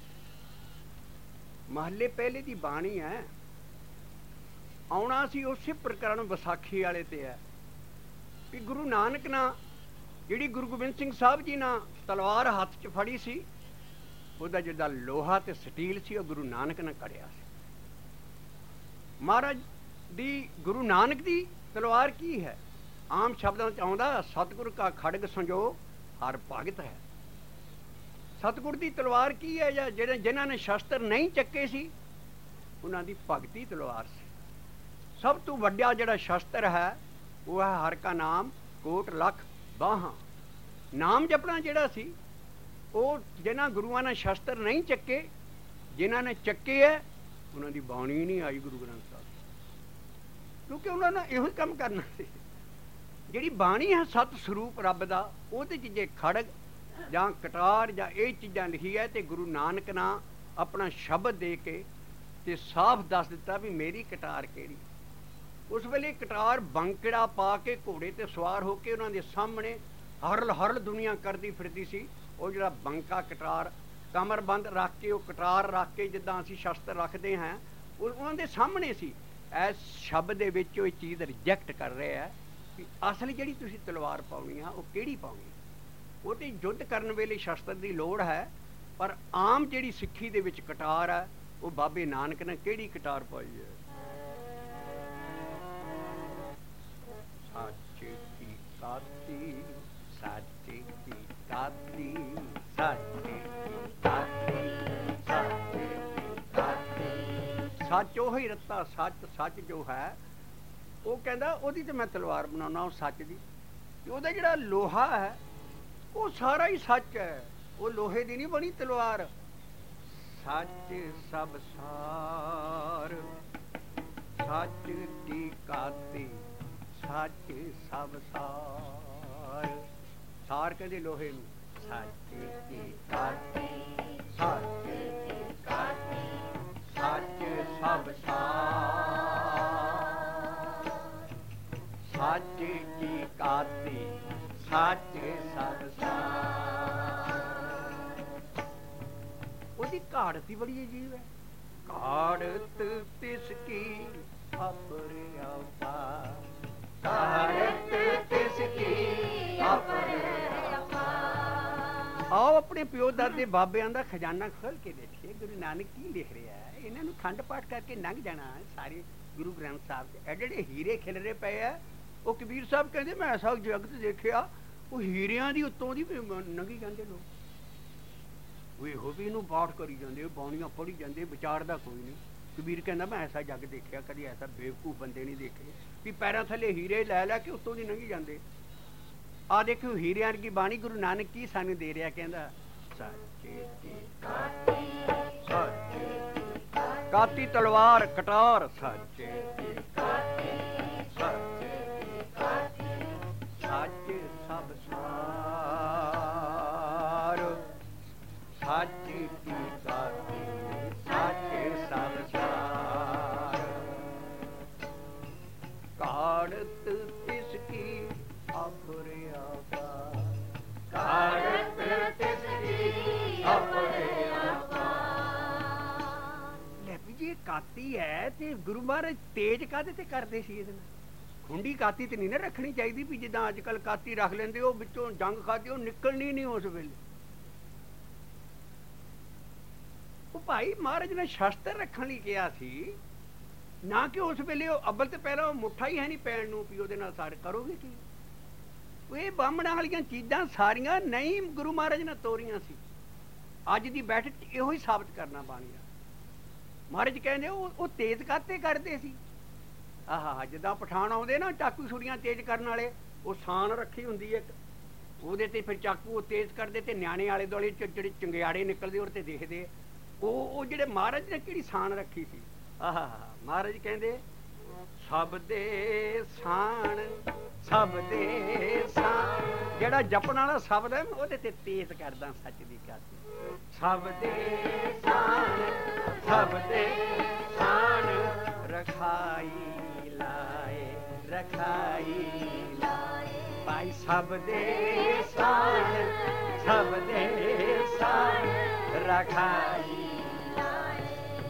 ਮਹੱਲੇ ਪਹਿਲੇ ਦੀ ਬਾਣੀ ਹੈ, ਆਉਣਾ ਸੀ ਉਸੇ ਪ੍ਰਕਰਨ ਵਿਸਾਖੀ ਵਾਲੇ ਤੇ ਹੈ ਵੀ ਗੁਰੂ ਨਾਨਕ ਨਾ ਜਿਹੜੀ ਗੁਰੂ ਗੋਬਿੰਦ ਸਿੰਘ ਸਾਹਿਬ ਜੀ ਨਾਲ ਤਲਵਾਰ ਹੱਥ 'ਚ ਫੜੀ ਸੀ, ਉਹਦਾ ਜਿਹੜਾ ਲੋਹਾ ਤੇ ਸਟੀਲ ਸੀ ਉਹ ਗੁਰੂ ਨਾਨਕ ਨੇ ਕੜਿਆ ਸੀ। ਮਹਾਰਾਜ ਦੀ ਗੁਰੂ ਨਾਨਕ ਦੀ ਤਲਵਾਰ ਕੀ ਹੈ? ਆਮ ਸ਼ਬਦਾਂ 'ਚ ਆਉਂਦਾ ਸਤਿਗੁਰ ਕਾ ਖੜਗ ਸੰਜੋ ਹਰ ਭਗਤ ਹੈ। ਸਤਿਗੁਰ ਦੀ ਤਲਵਾਰ ਕੀ ਹੈ? ਜਾਂ ਜਿਹੜੇ ਜਿਨ੍ਹਾਂ ਨੇ ਸ਼ਸਤਰ ਨਹੀਂ ਚੱਕੇ ਸੀ ਉਹਨਾਂ ਦੀ ਭਗਤੀ ਤਲਵਾਰ ਸੀ। ਸਭ ਤੋਂ ਵੱਡਾ ਜਿਹੜਾ ਸ਼ਸਤਰ ਹੈ ਉਹ ਹੈ ਹਰ ਕਾ ਨਾਮ ਕੋਟ ਲੱਖ ਬਾਹਾਂ। ਨਾਮ ਜਪਣਾ ਜਿਹੜਾ ਸੀ ਉਹ ਜਿਨ੍ਹਾਂ ਗੁਰੂਆਂ ਨੇ ਸ਼ਸਤਰ ਨਹੀਂ ਚੱਕੇ, ਜਿਨ੍ਹਾਂ ਨੇ ਚੱਕੇ ਹੈ ਉਹਨਾਂ ਦੀ ਬਾਣੀ ਨਹੀਂ ਆਈ ਗੁਰੂ ਗ੍ਰੰਥ ਸਾਹਿਬ, ਕਿਉਂਕਿ ਉਹਨਾਂ ਨੇ ਇਹੋ ਹੀ ਕੰਮ ਕਰਨਾ ਸੀ। ਜਿਹੜੀ ਬਾਣੀ ਹੈ ਸਤ ਸਰੂਪ ਰੱਬ ਦਾ, ਉਹਦੇ 'ਚ ਜੇ ਖੜਗ ਜਾਂ ਕਟਾਰ ਜਾਂ ਇਹ ਚੀਜ਼ਾਂ ਲਿਖੀ ਹੈ ਤੇ ਗੁਰੂ ਨਾਨਕ ਨੇ ਆਪਣਾ ਸ਼ਬਦ ਦੇ ਕੇ ਤੇ ਸਾਫ਼ ਦੱਸ ਦਿੱਤਾ ਵੀ ਮੇਰੀ ਕਟਾਰ ਕਿਹੜੀ। ਉਸ ਵੇਲੇ ਕਟਾਰ ਬੰਕੜਾ ਪਾ ਕੇ ਘੋੜੇ ਤੇ ਸਵਾਰ ਹੋ ਕੇ ਉਹਨਾਂ ਦੇ ਸਾਹਮਣੇ ਹਰਲ ਹਰਲ ਦੁਨੀਆ ਕਰਦੀ ਫਿਰਦੀ ਸੀ। ਉਹ ਜਿਹੜਾ ਬੰਕਾ ਕਟਾਰ ਕਮਰਬੰਦ ਰੱਖ ਕੇ, ਉਹ ਕਟਾਰ ਰੱਖ ਕੇ ਜਿੱਦਾਂ ਅਸੀਂ ਸ਼ਸਤਰ ਰੱਖਦੇ ਹਾਂ, ਉਹ ਉਹਨਾਂ ਦੇ ਸਾਹਮਣੇ ਸੀ। ਇਸ ਸ਼ਬਦ ਦੇ ਵਿੱਚ ਉਹ ਇਹ ਚੀਜ਼ ਰਿਜੈਕਟ ਕਰ ਰਿਹਾ ਹੈ ਵੀ ਅਸਲ ਜਿਹੜੀ ਤੁਸੀਂ ਤਲਵਾਰ ਪਾਉਣੀ ਆ ਉਹ ਕਿਹੜੀ ਪਾਉਣੀ। ਉਹ ਤੇ ਯੁੱਧ ਕਰਨ ਵੇਲੇ ਸ਼ਸਤਰ ਦੀ ਲੋੜ ਹੈ, ਪਰ ਆਮ ਜਿਹੜੀ ਸਿੱਖੀ ਦੇ ਵਿੱਚ ਕਟਾਰ ਹੈ ਉਹ ਬਾਬੇ ਨਾਨਕ ਨੇ ਕਿਹੜੀ ਕਟਾਰ ਪਾਈ ਹੈ? ਸੱਚ ਕੀ ਕਾਤੀ, ਸੱਚ ਕੀ ਕਾਤੀ, ਸੱਚ ਕੀ ਕਾਤੀ, ਸੱਚ ਕੀ ਕਾਤੀ। ਸੱਚ ਉਹ ਹੀ ਰੱਤਾ ਸੱਚ, ਸੱਚ ਜੋ ਹੈ ਉਹ ਕਹਿੰਦਾ ਉਹਦੀ ਤੇ ਮੈਂ ਤਲਵਾਰ ਬਣਾਉਣਾ ਉਹ ਸੱਚ ਦੀ। ਉਹਦਾ ਜਿਹੜਾ ਲੋਹਾ ਹੈ ਉਹ ਸਾਰਾ ਹੀ ਸੱਚ ਹੈ, ਉਹ ਲੋਹੇ ਦੀ ਨਹੀਂ ਬਣੀ ਤਲਵਾਰ। ਸੱਚ ਸਭ ਸਾਰ, ਸੱਚ ਦੀ ਕਾਤੀ, ਸੱਚ ਸਭ ਸਾਰ। ਸਾਰ ਕਹਿੰਦੇ ਲੋਹੇ ਨੂੰ। ਸੱਚ ਦੀ ਕਾਤੀ, ਸੱਚ ਦੀ ਕਾਤੀ, ਸੱਚ ਕੀ ਕਾਤੀ ਸੱਚ ਸਭ ਸਾਰ। ਉਹਦੀ ਘਾੜਤ ਹੀ ਬੜੀ ਅਜੀਬ ਹੈ। ਘਾੜਤ ਤਿਸ ਕੀ ਅਪਰਿਆਪਾ, ਘਾੜਤ ਤਿਸ ਕੀ ਅਪਰਿਆਪਾ। ਆਓ ਆਪਣੇ ਪਿਓ ਦਾਦੇ ਬਾਬਿਆਂ ਦਾ ਖਜ਼ਾਨਾ ਖੋਲ ਕੇ ਦੇਖੀਏ ਗੁਰੂ ਨਾਨਕ ਕੀ ਲਿਖ ਰਿਹਾ ਹੈ। ਇਹਨਾਂ ਨੂੰ ਖੰਡ ਪਾਠ ਕਰਕੇ ਲੰਘ ਜਾਣਾ ਸਾਰੇ ਗੁਰੂ ਗ੍ਰੰਥ ਸਾਹਿਬ ਦੇ ਐਡੇ ਜਿਹੜੇ ਹੀਰੇ ਖਿਲਰੇ ਪਏ ਆ। ਉਹ ਕਬੀਰ ਸਾਹਿਬ ਕਹਿੰਦੇ ਮੈਂ ਐਸਾ ਜਗਤ ਦੇਖਿਆ, ਉਹ ਹੀਰਿਆਂ ਦੀ ਉੱਤੋਂ ਦੀ ਲੰਘੀ ਜਾਂਦੇ ਲੋਕ। ਉਹ ਇਹੋ ਵੀ ਇਹਨੂੰ ਪਾਠ ਕਰੀ ਜਾਂਦੇ, ਬਾਣੀਆਂ ਪੜ੍ਹੀ ਜਾਂਦੇ, ਵਿਚਾਰਦਾ ਕੋਈ ਨਹੀਂ। ਕਬੀਰ ਕਹਿੰਦਾ ਮੈਂ ਐਸਾ ਜੱਗ ਦੇਖਿਆ, ਕਦੀ ਐਸਾ ਬੇਵਕੂਫ ਬੰਦੇ ਨਹੀਂ ਦੇਖੇ ਵੀ ਪੈਰਾਂ ਥੱਲੇ ਹੀਰੇ ਲੈ ਲੈ ਕੇ ਉੱਤੋਂ ਦੀ ਲੰਘੀ ਜਾਂਦੇ। ਆ ਦੇਖੋ ਹੀਰਿਆਂ ਵਰਗੀ ਬਾਣੀ ਗੁਰੂ ਨਾਨਕ ਕੀ ਸਾਨੂੰ ਦੇ ਰਿਹਾ। ਕਹਿੰਦਾ ਸੱਚੇ ਦੀ ਕਾਤੀ, ਸੱਚੇ ਕਾਤੀ ਤਲਵਾਰ ਕਟਾਰ, ਸੱਚੇ ਦੀ ਕਾਤੀ, ਸੱਚੇ ਦੀ ਕਾਤੀ ਸੱਚ ਸਭ ਸਾਰ, ਸੱਚ ਕੀ ਕਾਤੀ ਸੱਚ ਸਭ ਸਾਰ। ਘਾੜਤ ਤਿਸ ਕੀ ਅਪਰਿਆਪਾ, ਘਾੜਤ ਤਿਸ ਕੀ ਅਪਰਿਆਪਾ। ਲੈ ਵੀ ਜੀ ਕਾਤੀ ਹੈ ਤੇ ਗੁਰੂ ਮਹਾਰਾਜ ਤੇਜ ਕਾਹਦੇ ਤੇ ਕਰਦੇ ਸੀ ਇਹਦੇ ਨਾਲ? ਖੁੰਡੀ ਕਾਤੀ ਤੇ ਨਹੀਂ ਨਾ ਰੱਖਣੀ ਚਾਹੀਦੀ ਵੀ ਜਿੱਦਾਂ ਅੱਜ ਕੱਲ੍ਹ ਕਾਤੀ ਰੱਖ ਲੈਂਦੇ, ਉਹ ਵਿੱਚੋਂ ਜੰਗ ਖਾਦੀ ਉਹ ਨਿਕਲਣੀ ਨਹੀਂ ਉਸ ਵੇਲੇ। ਉਹ ਭਾਈ ਮਹਾਰਾਜ ਨੇ ਸ਼ਸਤਰ ਰੱਖਣ ਲਈ ਕਿਹਾ ਸੀ, ਨਾ ਕਿ ਉਸ ਵੇਲੇ ਉਹ ਅੱਬਲ ਤੇ ਪਹਿਲਾਂ ਉਹ ਮੁੱਠਾ ਹੀ ਹੈ ਨਹੀਂ ਪੈਣ ਨੂੰ ਵੀ ਉਹਦੇ ਨਾਲ ਸਾਰੇ ਕਰੋਗੇ ਕੀ। ਇਹ ਬਾਹਮਣਾਂ ਵਾਲੀਆਂ ਚੀਜ਼ਾਂ ਸਾਰੀਆਂ ਨਹੀਂ ਗੁਰੂ ਮਹਾਰਾਜ ਨੇ ਤੋਰੀਆਂ ਸੀ। ਅੱਜ ਦੀ ਬੈਠਕ ਚ ਇਹੋ ਹੀ ਸਾਬਤ ਕਰਨਾ ਬਾਣੀ ਦਾ। ਮਹਾਰਾਜ ਕਹਿੰਦੇ ਉਹ ਤੇਜ਼ ਕਾਤੇ ਕਰਦੇ ਸੀ। ਆਹ ਜਿੱਦਾਂ ਪਠਾਨ ਆਉਂਦੇ ਨਾ ਚਾਕੂ ਛੁਰੀਆਂ ਤੇਜ਼ ਕਰਨ ਵਾਲੇ, ਉਹ ਸਾਨ ਰੱਖੀ ਹੁੰਦੀ ਹੈ ਉਹਦੇ ਤੇ, ਫਿਰ ਚਾਕੂ ਉਹ ਤੇਜ਼ ਕਰਦੇ ਤੇ ਨਿਆਣੇ ਆਲੇ ਦੁਆਲੇ ਜਿਹੜੇ ਚੰਗਿਆੜੇ ਨਿਕਲਦੇ ਉਹਦੇ ਤੇ ਦੇਖਦੇ। ਉਹ ਜਿਹੜੇ ਮਹਾਰਾਜ ਨੇ ਕਿਹੜੀ ਸਾਨ ਰੱਖੀ ਸੀ। ਆਹ ਮਹਾਰਾਜ ਕਹਿੰਦੇ ਸਭ ਦੇ ਸਾਣ, ਸਭ ਦੇ ਸਾਣ। ਜਿਹੜਾ ਜਪਣ ਵਾਲਾ ਸ਼ਬਦ ਹੈ ਉਹਦੇ ਤੇ ਤੇਜ਼ ਕਰਦਾ ਸੱਚ ਦੀ ਕਾਤੀ। ਸਭ ਦੇ ਸਾਣ, ਸਭ ਦੇ ਸਾਣ ਰਖਾਈ ਲਾਏ, ਰਖਾਈ ਲਾਏ ਭਾਈ। ਸਭ ਦੇ ਸਾਣ, ਸਭ ਦੇ ਸਾਣ ਰਖਾਈ ਲਾਏ।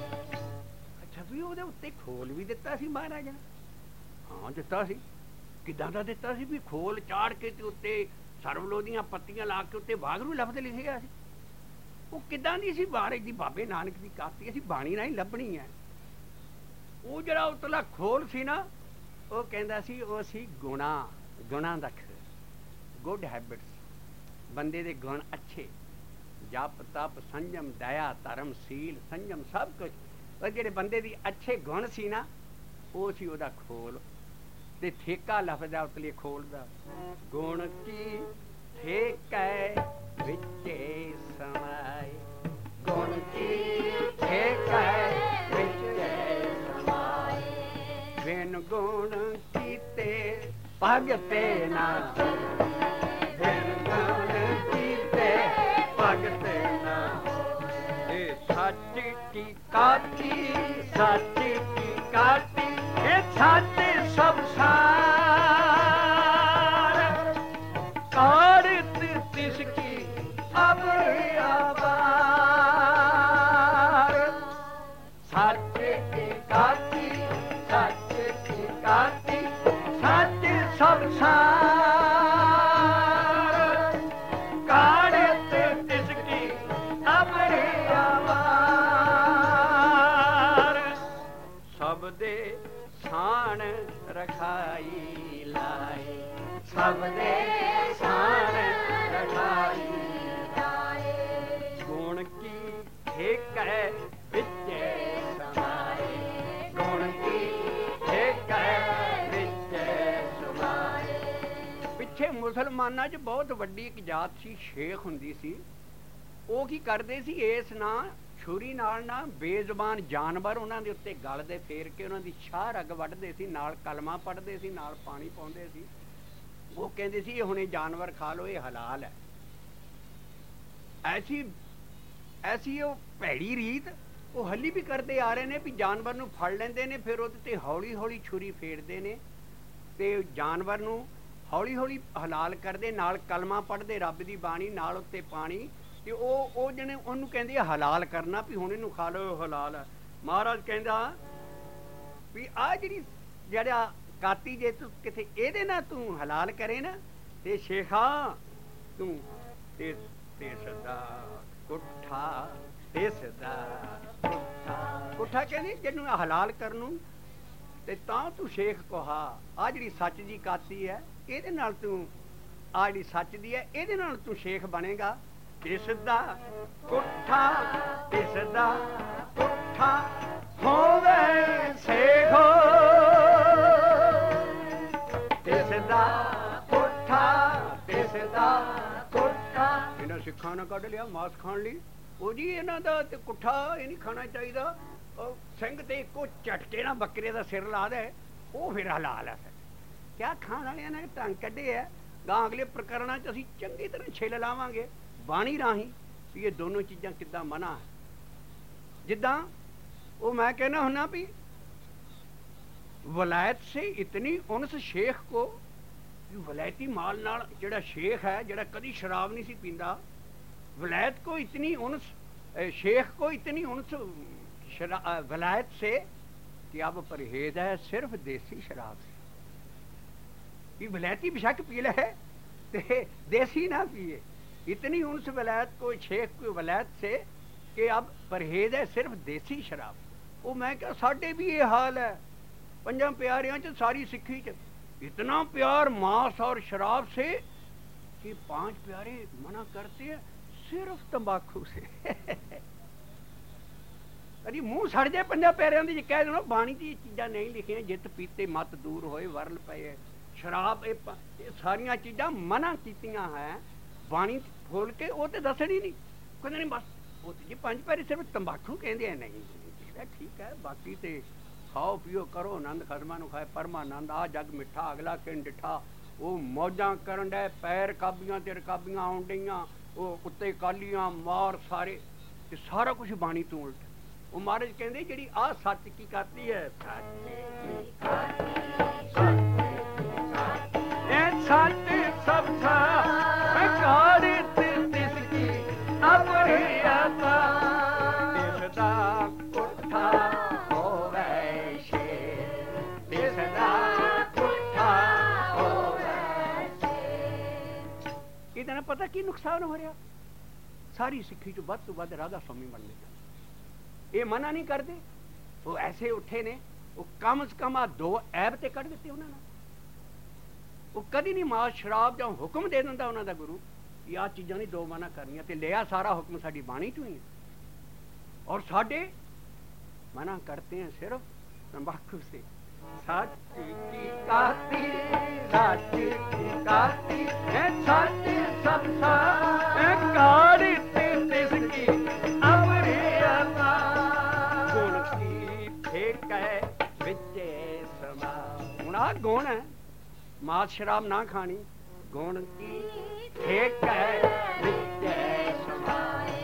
ਅੱਛਾ ਵੀ ਉਹਦੇ ਉੱਤੇ ਖੋਲ ਵੀ ਦਿੱਤਾ ਸੀ ਮਹਾਰਾਜ ਨੇ। ਹਾਂ ਦਿੱਤਾ ਸੀ। ਕਿੱਦਾਂ ਦਾ ਦਿੱਤਾ ਸੀ ਵੀ ਖੋਲ ਚਾੜ ਕੇ ਤੇ ਉੱਤੇ ਸਰਵਲੋ ਦੀਆਂ ਪੱਤੀਆਂ ਲਾ ਕੇ ਉੱਤੇ ਵਾਹਿਗੁਰੂ ਲਫ਼ਜ਼ ਲਿਖਿਆ ਸੀ। ਉਹ ਕਿੱਦਾਂ ਦੀ ਸੀ ਮਹਾਰਾਜ ਦੀ ਬਾਬੇ ਨਾਨਕ ਦੀ ਕਾਤੀ? ਅਸੀਂ ਬਾਣੀ ਨਾਲ ਹੀ ਲੱਭਣੀ ਹੈ। ਉਹ ਜਿਹੜਾ ਉਤਲਾ ਖੋਲ ਸੀ ਨਾ, ਉਹ ਕਹਿੰਦਾ ਸੀ ਉਹ ਸੀ ਗੁਣਾਂ ਦਾ ਖੇਲ, ਗੁੱਡ ਹੈਬਿਟਸ, ਬੰਦੇ ਦੇ ਗੁਣ ਅੱਛੇ, ਜਪ ਤਪ ਸੰਜਮ ਦਇਆ ਧਰਮ ਸੀਲ ਸੰਜਮ ਸਭ ਕੁਛ। ਉਹ ਜਿਹੜੇ ਬੰਦੇ ਦੀ ਅੱਛੇ ਗੁਣ ਸੀ ਨਾ, ਉਹ ਸੀ ਉਹਦਾ ਖੋਲ। ਤੇ ਠੇਕਾ ਲਫ਼ਜ਼ ਆ ਉਤਲੇ ਖੋਲ ਦਾ। ਗੁਣ ਕੀ ਠੇਕੈ ਵਿੱਚੇ ਸਮਾਏ, ਗੁਣ ਕੀ ਠੇਕੈ ਵਿੱਚੇ ਸਮਾਏ। ਬਿਨ ਗੁਣ ਕੀਤੇ ਭਗਤੇ ਨਾ, ਬਿਨ ਗੁਣ ਕੀਤੇ ਭਗਤੇ ਨਾ। ਇਹ ਸੱਚ ਕੀ ਕਾਤੀ, ਸੱਚ ਕੀ ਕਾਤੀ, ਇਹ ਸੱਚ ਸਭ ਸਾਰ। ਕਾੜਤ ਤਿਸ ਕੀ ਅਪਰਿਆਪਾ, ਸੱਚ ਕੀ ਕਾਤੀ, ਸੱਚ ਕੀ ਕਾਤੀ, ਸੱਚ ਸਭ ਸਾਰ। ਕਾੜਤ ਤਿਸ ਕੀ ਅਪਰਿਆਪਾ, ਸਭ ਦੇ ਸਾਣ ਰਖਾਈ ਲਾਏ, ਸਭ ਦੇ ਸਾਣ ਰਖਾਈ ਲਾਏ। ਗੁਣ ਕੀ ਠੇਕੈ ਵਿੱਚੇ ਸਮਾਏ, ਗੁਣ ਕੀ ਠੇਕੈ ਵਿੱਚੇ ਸਮਾਏ। ਪਿੱਛੇ ਮੁਸਲਮਾਨਾਂ 'ਚ ਬਹੁਤ ਵੱਡੀ ਇੱਕ ਜਾਤ ਸੀ, ਸ਼ੇਖ ਹੁੰਦੀ ਸੀ। ਉਹ ਕੀ ਕਰਦੇ ਸੀ, ਇਸ ਨਾਲ ਛੁਰੀ ਨਾਲ ਨਾ ਬੇਜ਼ੁਬਾਨ ਜਾਨਵਰ ਉਹਨਾਂ ਦੇ ਉੱਤੇ ਗਲ ਦੇ ਫੇਰ ਕੇ ਉਹਨਾਂ ਦੀ ਛਾਹ ਰਗ ਵੱਢਦੇ ਸੀ, ਨਾਲ ਕਲਮਾ ਪੜ੍ਹਦੇ ਸੀ, ਨਾਲ ਪਾਣੀ ਪਾਉਂਦੇ ਸੀ। ਉਹ ਕਹਿੰਦੇ ਸੀ ਇਹ ਹੁਣੇ ਜਾਨਵਰ ਖਾ ਲਓ, ਇਹ ਹਲਾਲ ਹੈ। ਐਸੀ ਉਹ ਭੈੜੀ ਰੀਤ ਉਹ ਹਲੀ ਵੀ ਕਰਦੇ ਆ ਰਹੇ ਨੇ ਵੀ ਜਾਨਵਰ ਨੂੰ ਫੜ ਲੈਂਦੇ ਨੇ, ਫਿਰ ਉਹਦੇ ਤੇ ਹੌਲੀ ਹੌਲੀ ਛੁਰੀ ਫੇਰਦੇ ਨੇ ਤੇ ਜਾਨਵਰ ਨੂੰ ਹੌਲੀ ਹੌਲੀ ਹਲਾਲ ਕਰਦੇ, ਨਾਲ ਕਲਮਾ ਪੜ੍ਹਦੇ ਰੱਬ ਦੀ ਬਾਣੀ, ਨਾਲ ਉੱਤੇ ਪਾਣੀ, ਤੇ ਉਹ ਜਿਹਨੇ ਉਹਨੂੰ ਕਹਿੰਦੇ ਆ ਹਲਾਲ ਕਰਨਾ, ਵੀ ਹੁਣ ਇਹਨੂੰ ਖਾ ਲਓ ਹਲਾਲ ਹੈ। ਮਹਾਰਾਜ ਕਹਿੰਦਾ ਵੀ ਆਹ ਜਿਹੜਾ ਕਾਤੀ, ਜੇ ਤੂੰ ਕਿਤੇ ਇਹਦੇ ਨਾਲ ਤੂੰ ਹਲਾਲ ਕਰੇ ਨਾ, ਤੇ ਸ਼ੇਖਾ ਤੂੰ ਤੇ ਸਦਾ ਕੁੱਠਾ, ਤੇ ਸਦਾ ਕੁੱਠਾ ਕਹਿੰਦੇ ਜਿਹਨੂੰ ਹਲਾਲ ਕਰਨ ਨੂੰ, ਤੇ ਤਾਂ ਤੂੰ ਸ਼ੇਖ ਕੋਹਾ। ਆ ਜਿਹੜੀ ਸੱਚ ਦੀ ਕਾਤੀ ਹੈ, ਇਹਦੇ ਨਾਲ ਤੂੰ, ਆ ਜਿਹੜੀ ਸੱਚ ਦੀ ਹੈ, ਇਹਦੇ ਨਾਲ ਤੂੰ ਸ਼ੇਖ ਬਣੇਗਾ। ਤਿਸ ਦਾ ਕੁੱਠਾ, ਤਿਸ ਦਾ ਕੁੱਠਾ ਹੋਵੇ ਸੇਖੋ, ਤਿਸ ਦਾ ਕੁੱਠਾ, ਤਿਸ ਦਾ ਕੁੱਠਾ। ਇਹਨਾਂ ਸਿੱਖਾਂ ਨੇ ਕੱਢ ਲਿਆ ਮਾਸ ਖਾਣ ਲਈ। ਉਹ ਜੀ ਇਹਨਾਂ ਦਾ ਤੇ ਕੁੱਠਾ ਇਹ ਨਹੀਂ ਖਾਣਾ ਚਾਹੀਦਾ, ਉਹ ਸਿੰਘ ਤੇ ਇੱਕੋ ਝਟਕੇ ਨਾਲ ਬੱਕਰੇ ਦਾ ਸਿਰ ਲਾ ਦੇ, ਉਹ ਫਿਰ ਹਲਾਲ ਹੈ। ਕਿਆ ਖਾਣ ਵਾਲਿਆਂ ਨੇ ਢੰਗ ਕੱਢੇ ਆ। ਗਾਂ ਅਗਲੇ ਪ੍ਰਕਰਨਾਂ 'ਚ ਅਸੀਂ ਚੰਗੀ ਤਰ੍ਹਾਂ ਛਿੱਲ ਲਾਵਾਂਗੇ ਬਾਣੀ ਰਾਹੀਂ ਵੀ ਇਹ ਦੋਨੋਂ ਚੀਜ਼ਾਂ ਕਿੱਦਾਂ ਮਨਾ ਹੈ। ਜਿੱਦਾਂ ਉਹ ਮੈਂ ਕਹਿਣਾ ਹੁੰਨਾ ਵੀ ਵਲਾਇਤ ਸੇ ਇਤਨੀ ਉਨਸ ਸ਼ੇਖ ਕੋ, ਵਲਾਇਤੀ ਮਾਲ ਨਾਲ ਜਿਹੜਾ ਸ਼ੇਖ ਹੈ, ਜਿਹੜਾ ਕਦੀ ਸ਼ਰਾਬ ਨਹੀਂ ਸੀ ਪੀਂਦਾ, वलायत को इतनी उनस, शेख को इतनी उनस वलायत से कि अब परहेज है सिर्फ देसी शराब से। कि वलायती बेशक पी ले ते देसी ना पिए। इतनी उनस वलायत को, शेख को वलायत से कि अब परहेज है सिर्फ देसी शराब। वो मैं क्या साढ़े भी ये हाल है। पंजा प्यारियां च सारी सिक्खी च इतना प्यार मांस और शराब से कि 5 प्यारे मना करते हैं सिर्फ तंबाकू से। कभी मूँह सड़ जाए पंजा प्यारियां दी, कह देना बाणी दी चीज़ां नहीं लिखियां, जित पीते मत दूर होए वरल पए शराब, ये सारियां चीज़ां मना कीतियां है बाणी खोल के। वो तो दसनी नहीं, कहते नहीं बस वो तो जी 5 प्यारे सिर्फ तंबाकू कहते हैं। नहीं ठीक है, बाकी तो खाओ पियो करो आनंद, खसमां नूं खाए परमानंद। आ जग मिठा अगला किन डिठा, वो मौजां करन डे, पैर काबियां ते रकाबियां आउण डईयां, वो उत्ते कालियां मार सारे, ते सारा कुछ बाणी तों उल्ट। वो महाराज कहंदे जिहड़ी आ सच की करती है, सच सब कार तिसकी अपनी आता, तिसदा कुठा होवे शेर, तिसदा कुठा होवे शेर। ਇਹਦਾ ਨਾ ਪਤਾ ਕੀ ਨੁਕਸਾਨ ਹੋ ਰਿਹਾ। ਸਾਰੀ ਸਿੱਖੀ ਚ ਵੱਧ ਤੋਂ ਵੱਧ ਰਾਧਾ ਸਵਾਮੀ ਬਣਦੇ ਜਾਂਦੇ। ਇਹ ਮਨਾ ਨਹੀਂ ਕਰਦੇ। ਉਹ ਐਸੇ ਉੱਠੇ ਨੇ, ਉਹ ਕਮ ਸੇ ਕਮ ਆ 2 ਐਬ ਤੇ ਕੱਢ ਦਿੱਤੇ ਉਹਨਾਂ ਨੇ। ਉਹ ਕਦੀ ਨਹੀਂ ਮਾਸ ਸ਼ਰਾਬ ਜਾਂ ਹੁਕਮ ਦੇ ਦਿੰਦਾ ਉਹਨਾਂ ਦਾ ਗੁਰੂ ਕਿ ਆਹ ਚੀਜ਼ਾਂ ਨਹੀਂ 2 ਮਨਾ ਕਰਨੀਆਂ, ਤੇ ਲਿਆ ਸਾਰਾ ਹੁਕਮ ਸਾਡੀ ਬਾਣੀ ਚੋਂ ਹੀ ਹੈ। ਔਰ ਸਾਡੇ मना करते हैं सिर्फ तंबाकू से। सच की काती सच की काती है सच सब काढ़ते तिसकी अमरियता गुण की फेंके विचे समा। हुण आ गुण है, मास शराब ना खानी, गुण की फेंके विचे समा।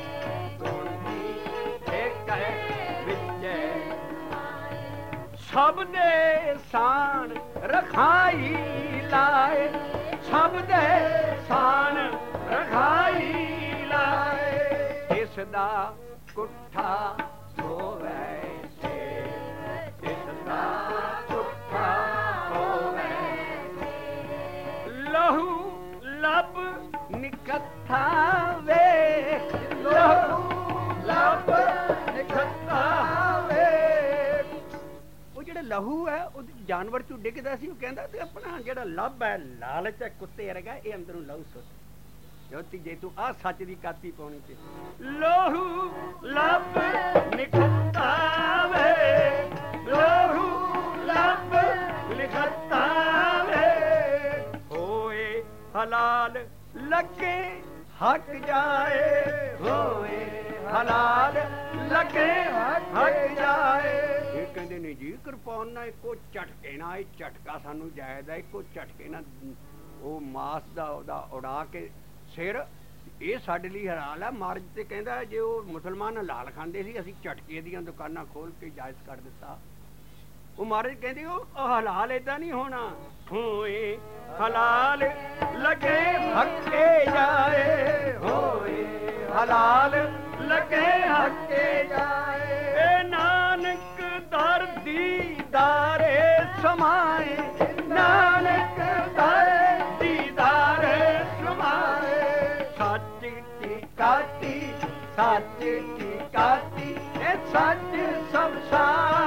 सब दे शान रखाई लाए, सब दे शान रखाई लाए। इसदा कुठा होवे से, इसदा कुठा होवे से। लहू लब निकथा वे, लहू लब निकथा वे। ਜਿਹੜਾ ਲਹੂ ਹੈ ਉਹ ਜਾਨਵਰ ਚੋਂ ਡਿੱਗਦਾ ਸੀ, ਉਹ ਕਹਿੰਦਾ ਤੇ ਆਪਣਾ ਜਿਹੜਾ ਲੱਭ ਹੈ ਲਾਲਚ ਹੈ ਕੁੱਤੇ ਵਰਗਾ, ਇਹ ਅੰਦਰੋਂ ਲਹੂ ਸੁੱਟ। ਜੋਤੀ ਜੇ ਤੂੰ ਆਹ ਸੱਚ ਦੀ ਕਾਤੀ ਪਾਉਣੀ ਤੇ ਲਹੂ ਲੱਭ ਨਿਕਲਤਾ ਵੇ, ਲਹੂ ਲੱਭ ਨਿਕਲਤਾ ਵੇ। ਹੋਏ ਹਲਾਲ ਲੱਗੇ ਹੱਕ ਜਾਏ, ਹੋਏ ਹਲਾਲ ਲੱਗੇ ਹੱਕ ਜਾਏ। ਇਹ ਕਹਿੰਦੇ ਨੇ ਜੀ ਕਿਰਪਾਨ ਨਾਲ ਇੱਕੋ ਝਟਕੇ ਨਾਲ, ਇਹ ਝਟਕਾ ਸਾਨੂੰ ਜਾਇਜ਼ ਹੈ, ਇੱਕੋ ਝਟਕੇ ਨਾਲ ਉਹ ਮਾਸ ਦਾ ਉਹਦਾ ਉਡਾ ਕੇ ਸਿਰ, ਇਹ ਸਾਡੇ ਲਈ ਹਲਾਲ ਹੈ। ਮਾਰਜ ਤੇ ਕਹਿੰਦਾ ਜੇ ਉਹ ਮੁਸਲਮਾਨ ਹਲਾਲ ਖਾਂਦੇ ਸੀ, ਅਸੀਂ ਝਟਕੇ ਦੀਆਂ ਦੁਕਾਨਾਂ ਖੋਲ ਕੇ ਜਾਇਜ਼ ਕਰ ਦਿੱਤਾ। ਉਹ ਮਹਾਰਾਜ ਕਹਿੰਦੇ ਉਹ ਹਲਾਲ ਏਦਾਂ ਨਹੀਂ ਹੋਣਾ। ਹੋਏ ਹਲਾਲ ਲਗੇ ਹੱਕੇ ਜਾਏ, ਹੋਏ ਹਲਾਲ ਲਗੇ ਹੱਕੇ ਜਾਏ। ਏ ਨਾਨਕ ਦਰ ਦੀਦਾਰੇ ਸਮਾਏ, ਨਾਨਕ ਦਰ ਦੀਦਾਰੇ ਸਮਾਏ। ਸੱਚ ਕੀ ਕਾਤੀ, ਸੱਚ ਕੀ ਕਾਤੀ, ਇਹ ਸੱਚ ਸੰਸਾਰ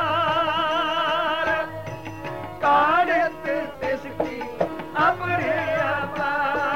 ਕਾੜਤ ਤਿਸ ਕੀ ਅਪਰੇ ਅਪਾਰ।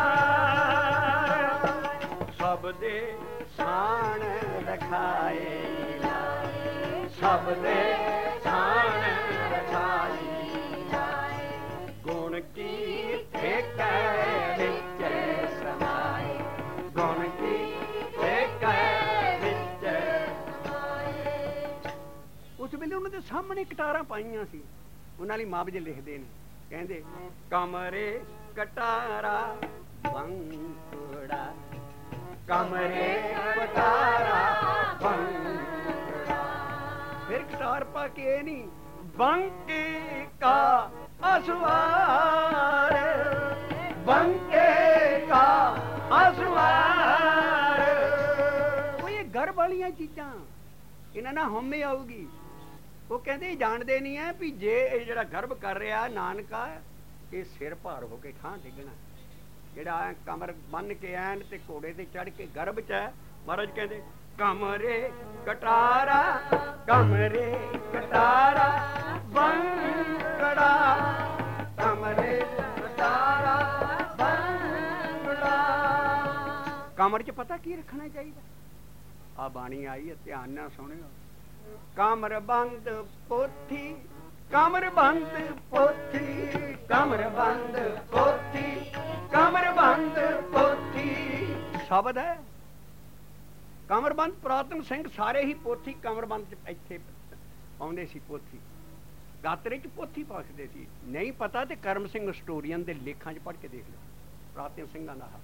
ਸਭ ਦੇ ਸਾਣ ਰਖਾਏ, ਸਭ ਦੇ ਸਾਣ ਰਖਾਈ। ਗੁਣ ਕੀ ਠੇਕੈ ਵਿੱਚ ਸਮਾਏ, ਗੁਣ ਕੀ ਠੇਕੈ ਵਿੱਚ ਸਮਾਏ। ਉਸ ਵੇਲੇ ਉਹਨਾਂ ਦੇ ਸਾਹਮਣੇ ਕਟਾਰਾਂ ਪਾਈਆਂ ਸੀ। ਉਹਨਾਂ ਲਈ ਮਾਵਜ ਲਿਖਦੇ ਨੇ, ਕਹਿੰਦੇ ਕਮਰੇ ਕਟਾਰਾ ਬੰਕੜਾ, ਕਮਰੇ ਕਟਾਰਾ ਬੰਕੜਾ। ਫਿਰ ਕਟਾਰ ਪਾ ਕੇ ਇਹ ਨਹੀਂ ਬੰਕੇ ਕਾ ਅਸਵਾਰ, ਬੰਕੇ ਕਾ ਅਸਵਾਰ। ਉਹ ਇਹ ਗਰਭ ਵਾਲੀਆਂ ਚੀਜ਼ਾਂ ਇਹਨਾਂ ਨਾਲ ਹਉਮੈ ਆਊਗੀ। ਉਹ ਕਹਿੰਦੇ ਜਾਣਦੇ ਨਹੀਂ ਹੈ ਵੀ ਜੇ ਇਹ ਜਿਹੜਾ ਗਰਭ ਕਰ ਰਿਹਾ ਨਾਨਕਾ, ਇਹ ਸਿਰ ਭਾਰ ਹੋ ਕੇ ਠਾਂ ਡਿੱਗਣਾ। ਜਿਹੜਾ ਕਮਰ ਬੰਨ ਕੇ ਐਨ ਤੇ ਘੋੜੇ ਤੇ ਚੜ ਕੇ ਗਰਭ ਚ ਹੈ। ਮਹਾਰਾਜ ਕਹਿੰਦੇ ਕਮਰੇ ਕਟਾਰਾ, ਕਮਰੇ ਕਟਾਰਾ ਬੰਕੜਾ, ਕਮਰੇ ਕਟਾਰਾ ਬੰਕੜਾ। ਕਮਰ ਚ ਪਤਾ ਕੀ ਰੱਖਣਾ ਚਾਹੀਦਾ? ਆ ਬਾਣੀ ਆਈ ਹੈ, ਧਿਆਨ ਨਾਲ ਸੁਣਿਓ। ਕਮਰ ਬੰਦ ਪੋਥੀ, ਕਮਰ ਬੰਦ ਪੋਥੀ, ਕਮਰ ਬੰਦ ਪੋਥੀ, ਕਮਰ ਬੰਦ ਪੋਥੀ। ਸ਼ਬਦ ਹੈ ਕਮਰਬੰਦ। ਪੁਰਾਤਨ ਸਿੰਘ ਸਾਰੇ ਹੀ ਪੋਥੀ ਕਮਰਬੰਦ ਚ ਇੱਥੇ ਆਉਂਦੇ ਸੀ। ਪੋਥੀ ਗਾਤਰੇ ਚ ਪੋਥੀ ਪਾਖਦੇ ਸੀ। ਨਹੀਂ ਪਤਾ ਤੇ ਕਰਮ ਸਿੰਘ ਹਿਸਟੋਰੀਅਨ ਦੇ ਲੇਖਾਂ ਚ ਪੜ੍ਹ ਕੇ ਦੇਖ ਲਓ ਪੁਰਾਤਨ ਸਿੰਘਾਂ ਦਾ।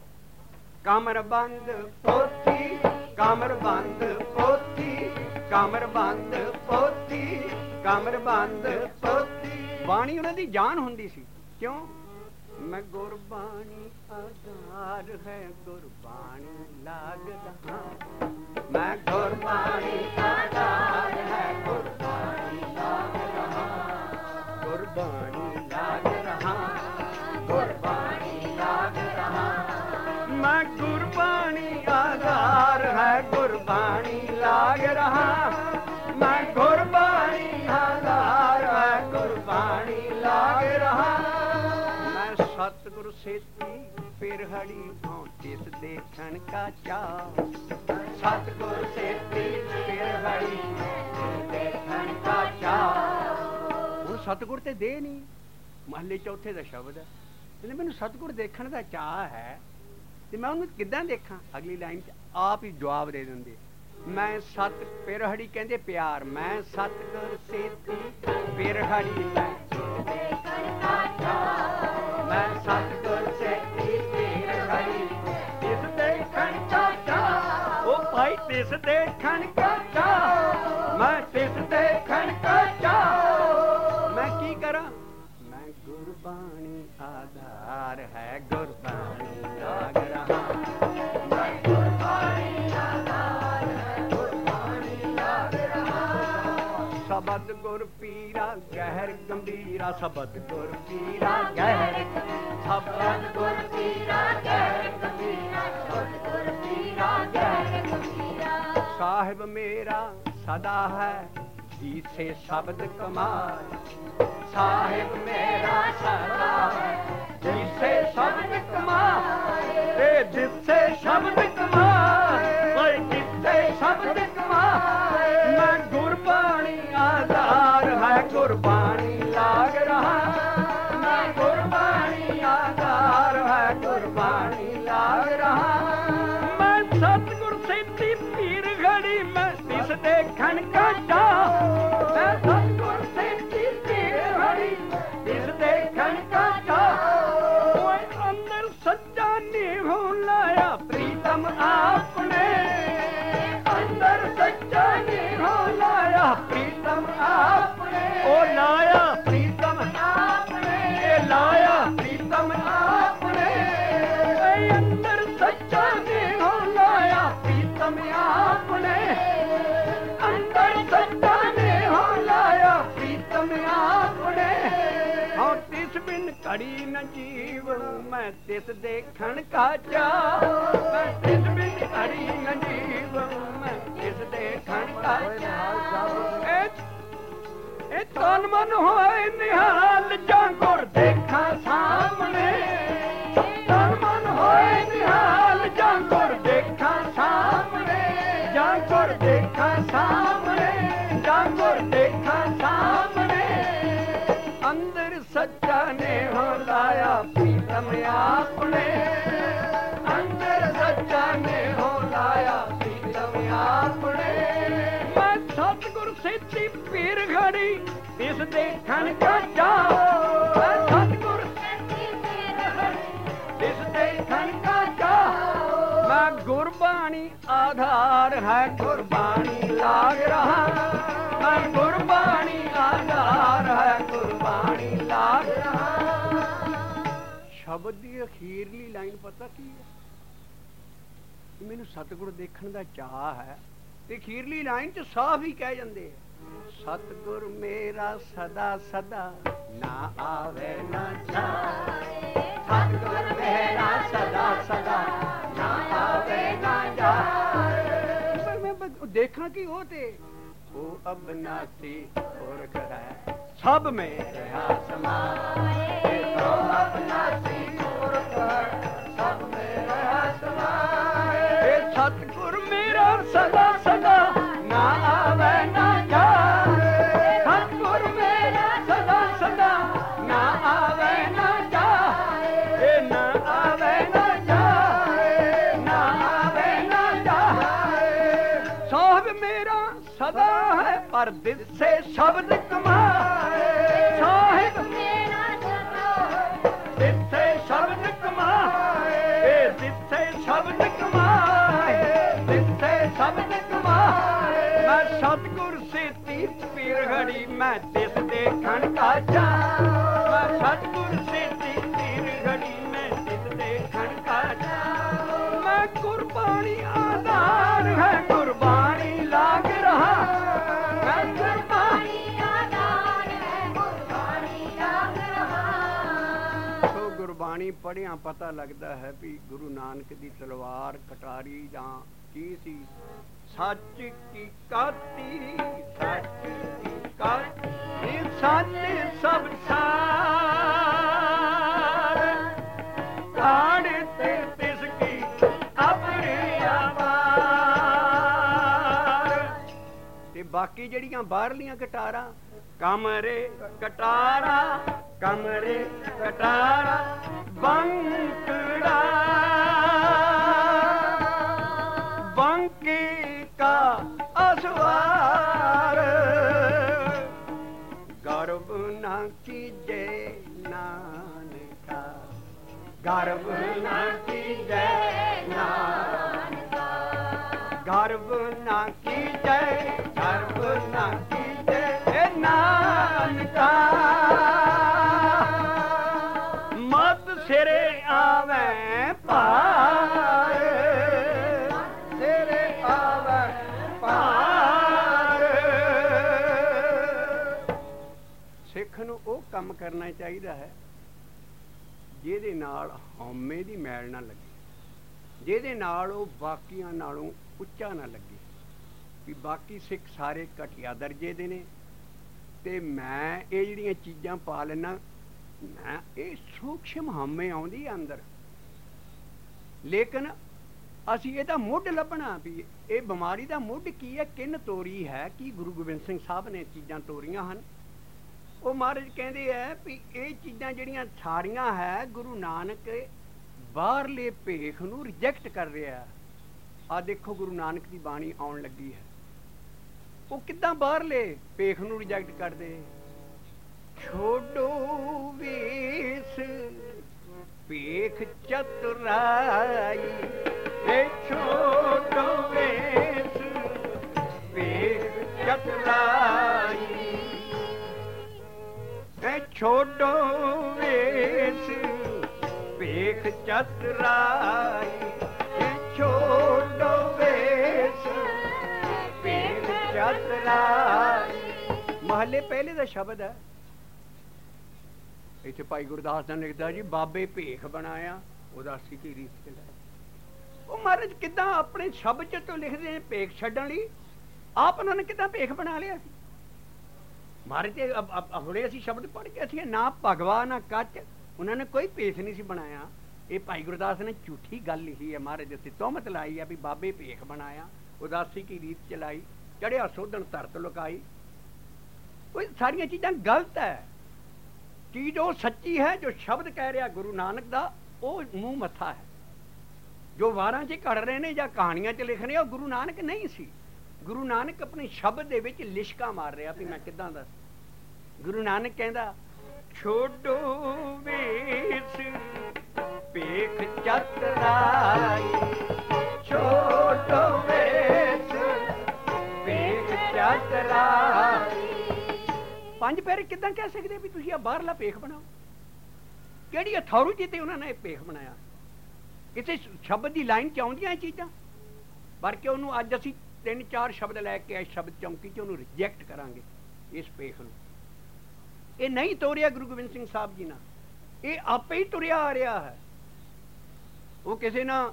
ਕਮਰਬੰਦ ਪੋਥੀ, ਕਮਰਬੰਦ ਪੋਥੀ, ਕਮਰਬੰਦ ਪੋਥੀ, ਕਮਰਬੰਦ ਪੋਥੀ। ਬਾਣੀ ਉਹਨਾਂ ਦੀ ਜਾਨ ਹੁੰਦੀ ਸੀ। ਕਿਉਂ? ਮੈਂ ਗੁਰਬਾਣੀ ਆਧਾਰ ਹੈ, ਗੁਰਬਾਣੀ ਲਾਗ ਰਹਾ। ਮੈਂ ਗੁਰਬਾਣੀ ਆਧਾਰ ਹੈ, ਗੁਰਬਾਣੀ ਲਾਗ ਰਹਾ, ਗੁਰਬਾਣੀ ਲਾਗ ਰਹਾ, ਗੁਰਬਾਣੀ ਲਾਗ ਰਹਾ। ਮੈਂ ਗੁਰਬਾਣੀ ਆਧਾਰ ਹੈ, ਗੁਰਬਾਣੀ ਲਾਗ ਰਹਾ। ਮੈਂ ਗੁਰਬਾਣੀ ਆਧਾਰ ਹੈ, ਗੁਰਬਾਣੀ ਲਾਗ ਰਹਾ। ਸਤਿਗੁਰ ਸੇਤੀ ਫਿਰ ਹੜੀ ਹੋਂ ਤਿਸ ਦੇਖਣ ਕਾ ਚਾਅ। ਸਤਿਗੁਰ ਸੇਤੀ ਫਿਰ ਹੜੀ ਤਿਸ ਦੇਖਣ ਕਾ ਚਾਅ। ਹੁਣ ਸਤਿਗੁਰ ਤੇ ਦੇ ਨਹੀਂ। ਮਹੱਲੇ ਚੌਥੇ ਦਾ ਸ਼ਬਦ ਹੈ। ਕਹਿੰਦੇ ਮੈਨੂੰ ਸਤਿਗੁਰ ਦੇਖਣ ਦਾ ਚਾਅ ਹੈ ਤੇ ਮੈਂ ਉਹਨੂੰ ਕਿੱਦਾਂ ਦੇਖਾਂ? ਅਗਲੀ ਲਾਈਨ 'ਚ ਆਪ ਹੀ ਜਵਾਬ ਦੇ ਦਿੰਦੇ। ਮੈਂ ਸਤ ਪਿਰਹੜੀ ਕਹਿੰਦੇ ਪਿਆਰ। ਮੈਂ ਸਤਿਗੁਰ ਸੇਤੀ ਪਿਰਹੜੀ ਮੈਂ ਦੇਖਣ ਕਾ ਚਾਅ। ਮੈਂ ਸਤਿਗੁਰ ਸੇਤੀ ਪਿਰਹੜੀ ਤਿਸ ਦੇਖਣ ਕਾ ਚਾਅ। ਉਹ ਭਾਈ ਤਿਸ ਦੇਖਣ ਕਾ ਚਾਅ। ਮੈਂ ਤਿਸ ਦੇਖਣ ਕਾ ਚਾਅ। ਮੈਂ ਕੀ ਕਰਾਂ? ਮੈਂ ਗੁਰਬਾਣੀ ਆਧਾਰ ਹੈ, ਗੁਰਬਾਣੀ ਲਾਗ ਰਹਾ। ਮੈਂ ਗੁਰਬਾਣੀ ਆਧਾਰ ਹੈ, ਗੁਰਬਾਣੀ ਲਾਗ ਰਹਾ। ਸ਼ਬਦ ਗੁਰ ਪੀਰਾ ਗਹਿਰ ਗੰਭੀਰਾ, ਸ਼ਬਦ ਗੁਰ ਪੀਰਾ ਗਹਿਰ, ਸ਼ਬਦ ਗੁਰ ਪੀਰਾ ਗਹਿਰ ਗੰਭੀਰਾ, ਸ਼ਬਦ ਗੁਰ ਪੀਰਾ ਗਹਿਰ ਗੰਭੀਰਾ। ਸਾਹਿਬ ਮੇਰਾ ਸਦਾ ਹੈ ਜੀਸੇ ਸ਼ਬਦ ਕਮਾਏ। ਸਾਹਿਬ ਮੇਰਾ ਸਦਾ ਹੈ ਜਿਸੇ ਸ਼ਬਦ ਕਮਾਏ। ਤੇ ਜਿਸੇ ਸ਼ਬਦ ਕਮਾਏ, ਓਏ ਜਿਸੇ ਸ਼ਬਦ ਕਮਾਏ। ਮੈਂ ਗੁਰਬਾਣੀ ਆਧਾਰ ਹੈ, ਗੁਰਬਾਣੀ ਲਾਗ ਰਹਾ। ਮੈਂ ਗੁਰਬਾਣੀ ਆਧਾਰ ਹੈ, ਗੁਰਬਾਣੀ ਲਾਗ ਰਹਾ। ਮੈਂ ਸਤਿਗੁਰ ਸੇਤੀ ਪੀਰ ਘੜੀ ਮੈਂ ਤਿਸ ਦੇਖਣ ਕਾ ਚਾਅ। ਮੈਂ ਸਤਿਗੁਰ ਸੇਤੀ ਪੀਰ ਘੜੀ ਤਿਸ ਦੇਖਣ ਕਾ ਚਾਅ। ਓਏ ਅੰਦਰ ਸੱਚਾ ਨਿਹੋ ਲਾਇਆ ਪ੍ਰੀਤਮ ਆਪਣੇ। ਅੰਦਰ ਸੱਚਾ ਨਿਹੋ ਲਾਇਆ ਪ੍ਰੀਤਮ ਆਪਣੇ। ਓ ਘੜੀ ਨ ਜੀਵੂ ਮੈਂ ਤਿਸ ਦੇਖਣ ਕਾ ਚਾਅ, ਮੈਂ ਤਿਸ ਬਿਨ ਘੜੀ ਨ ਜੀਵੂ ਮੈਂ ਤਿਸ ਦੇਖਣ ਕਾ ਚਾਅ। ਇਹ ਤਨ ਮਨ ਹੋਏ ਨਿਹਾਲ ਜਾਂ ਗੁਰ ਦੇਖਾਂ ਸਾਹਮਣੇ, ਤਨ ਮਨ ਹੋਏ ਨਿਹਾਲ ਜਾਂ ਗੁਰ ਦੇਖਾਂ ਸਾਹਮਣੇ, ਜਾਂ ਗੁਰ ਦੇਖਾਂ ਸਾਹਮਣੇ, ਜਾਂ ਗੁਰ ਦੇਖਾਂ ਸਾਹਮਣੇ। ਅੰਦਰ ਸੱਚਾ ਨੇ ਹੋ ਲਾਇਆ ਪ੍ਰੀਤਮ ਆਪਣੇ, ਅੰਦਰ ਸੱਚਾ ਨੇ ਹੋ ਲਾਇਆ ਪ੍ਰੀਤਮ ਆਪਣੇ। ਮੈਂ ਸਤਿਗੁਰ ਸੇਤੀ ਪੀਰ ਘੜੀ ਇਸ ਦੇਖਣ ਕਾ ਚਾਅ, ਮੈਂ ਸਤਿਗੁਰ ਸੇਤੀ ਪੀਰ ਘੜੀ ਇਸ ਦੇਖਣ ਕਾ ਚਾਅ। ਮੈਂ ਗੁਰਬਾਣੀ ਆਧਾਰ ਹੈ ਗੁਰਬਾਣੀ ਲਾਗ ਰਹਾ, ਮੈਂ ਗੁਰਬਾਣੀ ਆਧਾਰ ਹੈ ਗੁਰਬਾਣੀ ਲਾਗ ਰਹਾ। ਸ਼ਬਦ ਦੀ ਅਖੀਰਲੀ ਲਾਈਨ ਪਤਾ ਕੀ ਹੈ? ਮੈਨੂੰ ਸਤਿਗੁਰ ਦੇਖਣ ਦਾ ਚਾਅ ਹੈ, ਤੇ ਅਖੀਰਲੀ ਲਾਈਨ ਚ ਸਾਫ਼ ਹੀ ਕਹਿ ਜਾਂਦੇ ਆ, ਸਤਿਗੁਰ ਮੇਰਾ ਸਦਾ ਸਦਾ ਨਾ ਆਵੇ ਨਾ ਜਾਏ, ਸਤਿਗੁਰ ਮੇਰਾ ਸਦਾ ਸਦਾ ਨਾ ਆਵੇ ਨਾ ਜਾਏ। ਪਰ ਮੈਂ ਦੇਖਾਂ ਕਿ ਉਹ ਤੇ ਉਹ ਅਬਨਾਸੀ ਪੁਰਖ ਹੈ, ਸਭ ਮੇਰੇ ਸਮਾਏ, ਉਹ ਅਬਨਾਸੀ ਪੁਰਖ ਸਭ ਮੇਰੇ ਸਮਾਏ। ਸਤਿਗੁਰ ਮੇਰਾ ਸਦਾ ਸਦਾ ਨਾ ਆਵੇ ਨਾ ਜਾਏ, ਸਤਿਗੁਰ ਮੇਰਾ ਸਦਾ ਸਦਾ ਨਾ ਆਵੇ ਨਾ ਜਾਏ, ਨਾ ਆਵੇ ਨਾ ਜਾਏ, ਨਾ ਆਵੇ ਨਾ ਜਾਏ। ਸਾਹਿਬ ਮੇਰਾ ਸਦਾ ਹੈ ਪਰ ਦਿਸੇ ਸ਼ਬਦ ਕਮਾਏ, ਸਾਹਿਬ ਮੇਰਾ ਸਦਾ ਹੈ ਦਿਸੇ ਸ਼ਬਦ ਕਮਾਏ, ਦਿਸੇ ਸ਼ਬਦ ਕਮਾਏ, ਦਿਸੇ ਸ਼ਬਦ ਕਮਾਏ। ਮੈਂ ਸਤਿਗੁਰ ਸੇਤੀ ਪੀਰ ਘੜੀ ਮੈਂ ਤਿਸ ਦੇਖਣ ਕਾ ਚਾਅ, ਮੈਂ ਸਤਿਗੁਰ ਸੇਤੀ ਪੀਰ ਘੜੀ ਮੈਂ ਤਿਸ ਦੇਖਣ ਕਾ ਚਾਅ। ਮੈਂ ਗੁਰਬਾਣੀ ਆਧਾਰ ਹੈ ਗੁਰਬਾਣੀ ਲਾਗ ਰਹਾ, ਮੈਂ ਗੁਰਬਾਣੀ ਆਧਾਰ ਹੈ ਗੁਰਬਾਣੀ ਲਾਗ ਰਹਾ। ਸੋ ਗੁਰਬਾਣੀ ਪੜ੍ਹਿਆਂ ਪਤਾ ਲੱਗਦਾ ਹੈ ਵੀ ਗੁਰੂ ਨਾਨਕ ਦੀ ਤਲਵਾਰ ਕਟਾਰੀ ਜਾਂ ਕੀ ਸੀ। ਸੱਚ ਕੀ ਕਾਤੀ, ਸੱਚ ਕੀ ਕਾਤੀ, ਸੱਚ ਸਭ ਸਾਰ, ਕਾੜ ਤੇ ਤਿਸ ਕੀ ਆਪਣੀ ਆਵਾਰ। ਤੇ ਬਾਕੀ ਜਿਹੜੀਆਂ ਬਾਹਰਲੀਆਂ ਕਟਾਰਾਂ, ਕਮਰੇ ਕਟਾਰਾ, ਕਮਰੇ ਕਟਾਰਾ, ਬੰਕੜਾ ਬੰਕੀ ਕਾ ਅਸਵਾਰ, ਗਰਬ ਨਾ ਕੀਜੇ ਨਾਨਕਾ, ਗਰਬ ਨਾ ਕੀਜੇ ਨਾਨਕਾ, ਗਰਬ ਨਾ ਕੀਜੇ, ਗਰਬ ਨਾ ਕੀਜੇ ਨਾਨਕਾ। ਮਤ ਸਿਰੇ ਆਵੇ ਭਾਰ, ਸਿਰੇ ਆਵੇ ਭਾਰ। ਸਿੱਖ ਨੂੰ ਉਹ ਕੰਮ ਕਰਨਾ ਚਾਹੀਦਾ ਹੈ ਜਿਹਦੇ ਨਾਲ ਹਉਮੈ ਦੀ ਮੈਲ ਨਾ ਲੱਗੇ, ਜਿਹਦੇ ਨਾਲ ਉਹ ਬਾਕੀਆਂ ਨਾਲੋਂ ਉੱਚਾ ਨਾ ਲੱਗੇ ਵੀ ਬਾਕੀ ਸਿੱਖ ਸਾਰੇ ਘਟੀਆ ਦਰਜੇ ਦੇ ਨੇ ਤੇ ਮੈਂ ਇਹ ਜਿਹੜੀਆਂ ਚੀਜ਼ਾਂ ਪਾ ਲੈਣਾ, ਮੈਂ ਇਹ ਸੂਖਸ਼ਮ ਹਉਮੈ ਆਉਂਦੀ ਹੈ ਅੰਦਰ। ਲੇਕਿਨ ਅਸੀਂ ਇਹਦਾ ਮੁੱਢ ਲੱਭਣਾ ਵੀ ਇਹ ਬਿਮਾਰੀ ਦਾ ਮੁੱਢ ਕੀ ਹੈ, ਕਿੰਨ ਤੋਰੀ ਹੈ, ਕੀ ਗੁਰੂ ਗੋਬਿੰਦ ਸਿੰਘ ਸਾਹਿਬ ਨੇ ਚੀਜ਼ਾਂ ਤੋਰੀਆਂ ਹਨ। ਉਹ ਮਹਾਰਾਜ ਕਹਿੰਦੇ ਹੈ ਵੀ ਇਹ ਚੀਜ਼ਾਂ ਜਿਹੜੀਆਂ ਸਾਰੀਆਂ ਹੈ ਗੁਰੂ ਨਾਨਕ ਬਾਹਰਲੇ ਭੇਖ ਨੂੰ ਰਿਜੈਕਟ ਕਰ ਰਿਹਾ। ਆ ਦੇਖੋ ਗੁਰੂ ਨਾਨਕ ਦੀ ਬਾਣੀ ਆਉਣ ਲੱਗੀ ਹੈ, ਉਹ ਕਿੱਦਾਂ ਬਾਹਰਲੇ ਭੇਖ ਨੂੰ ਰਿਜੈਕਟ ਕਰਦੇ। ਛੋਡੋ ਵੇਸ ਭੇਖ ਚਤੁਰਾਈ, ਇਹ ਛੋਡੋ ਵੇਸ ਭੇਖ ਚਤੁਰਾਈ, ਇਹ ਛੋਡੋ ਵੇਸ ਭੇਖ ਚਤੁਰਾਈ, ਇਹ ਛੋਡੋ ਵੇਸ ਭੇਖ ਚਤੁਰਾਈ। ਮਹੱਲੇ ਪਹਿਲੇ ਦਾ ਸ਼ਬਦ ਹੈ। ਇੱਥੇ ਭਾਈ ਗੁਰਦਾਸ ਦਾ ਲਿਖਦਾ ਜੀ, ਬਾਬੇ ਭੇਖ ਬਣਾਇਆ ਉਦਾਸੀ ਕੀ ਰੀਤ ਚ ਲਾਇਆ। ਉਹ ਮਹਾਰਾਜ ਕਿੱਦਾਂ ਆਪਣੇ ਸ਼ਬਦ ਚ ਤੋਂ ਲਿਖਦੇ ਨੇ ਭੇਖ ਛੱਡਣ ਲਈ, ਆਪ ਉਹਨਾਂ ਨੇ ਕਿੱਦਾਂ ਭੇਖ ਬਣਾ ਲਿਆ ਸੀ। ਮਹਾਰਾਜ ਤੇ ਹੁਣੇ ਅਸੀਂ ਸ਼ਬਦ ਪੜ੍ਹ ਕੇ ਅਸੀਂ ਨਾ ਭਗਵਾ ਨਾ ਕੱਚ, ਉਹਨਾਂ ਨੇ ਕੋਈ ਭੇਖ ਨਹੀਂ ਸੀ ਬਣਾਇਆ। ਇਹ ਭਾਈ ਗੁਰਦਾਸ ਨੇ ਝੂਠੀ ਗੱਲ ਲਿਖੀ ਹੈ, ਮਹਾਰਾਜ ਉੱਤੇ ਤੋਹਮਤ ਲਾਈ ਹੈ ਵੀ ਬਾਬੇ ਭੇਖ ਬਣਾਇਆ ਉਦਾਸੀ ਕੀ ਰੀਤ ਚਲਾਈ, ਚੜਿਆ ਸੋਧਣ ਧਰਤ ਲੁਕਾਈ। ਉਹ ਸਾਰੀਆਂ ਚੀਜ਼ਾਂ ਗਲਤ ਹੈ। ਚੀਜ਼ ਉਹ ਸੱਚੀ ਹੈ ਜੋ ਸ਼ਬਦ ਕਹਿ ਰਿਹਾ ਗੁਰੂ ਨਾਨਕ ਦਾ, ਉਹ ਮੂੰਹ ਮੱਥਾ ਹੈ। ਜੋ ਵਾਰਾਂ 'ਚ ਘੜ ਰਹੇ ਨੇ ਜਾਂ ਕਹਾਣੀਆਂ 'ਚ ਲਿਖ ਰਹੇ, ਉਹ ਗੁਰੂ ਨਾਨਕ ਨਹੀਂ ਸੀ। ਗੁਰੂ ਨਾਨਕ ਆਪਣੇ ਸ਼ਬਦ ਦੇ ਵਿੱਚ ਲਿਸ਼ਕਾ ਮਾਰ ਰਿਹਾ ਵੀ ਮੈਂ ਕਿੱਦਾਂ ਦੱਸ। ਗੁਰੂ ਨਾਨਕ ਕਹਿੰਦਾ, ਛੋਡੋ ਵੇਸ ਭੇਖ ਚਤਰਾਈ, ਛੋਡੋ ਵੇਸ ਭੇਖ ਚਤਰਾਈ। ਪੰਜ ਪੈਰੇ ਕਿੱਦਾਂ ਕਹਿ ਸਕਦੇ ਵੀ ਤੁਸੀਂ ਆ ਬਾਹਰਲਾ ਭੇਖ ਬਣਾਓ? ਕਿਹੜੀ ਅਥਾਰਟੀ ਤੇ ਉਹਨਾਂ ਨੇ ਇਹ ਭੇਖ ਬਣਾਇਆ? ਇੱਥੇ ਸ਼ਬਦ ਦੀ ਲਾਈਨ 'ਚ ਆਉਂਦੀਆਂ ਇਹ ਚੀਜ਼ਾਂ, ਬਲਕਿ ਉਹਨੂੰ ਅੱਜ ਅਸੀਂ 3-4 ਸ਼ਬਦ ਲੈ ਕੇ ਇਸ ਸ਼ਬਦ ਚੌਂਕੀ 'ਚ ਉਹਨੂੰ ਰਿਜੈਕਟ ਕਰਾਂਗੇ। ਇਸ ਭੇਖ ਨੂੰ ਇਹ ਨਹੀਂ ਤੋਰਿਆ ਗੁਰੂ ਗੋਬਿੰਦ ਸਿੰਘ ਸਾਹਿਬ ਜੀ ਨਾਲ, ਇਹ ਆਪੇ ਹੀ ਤੁਰਿਆ ਆ ਰਿਹਾ ਹੈ। ਉਹ ਕਿਸੇ ਨਾਲ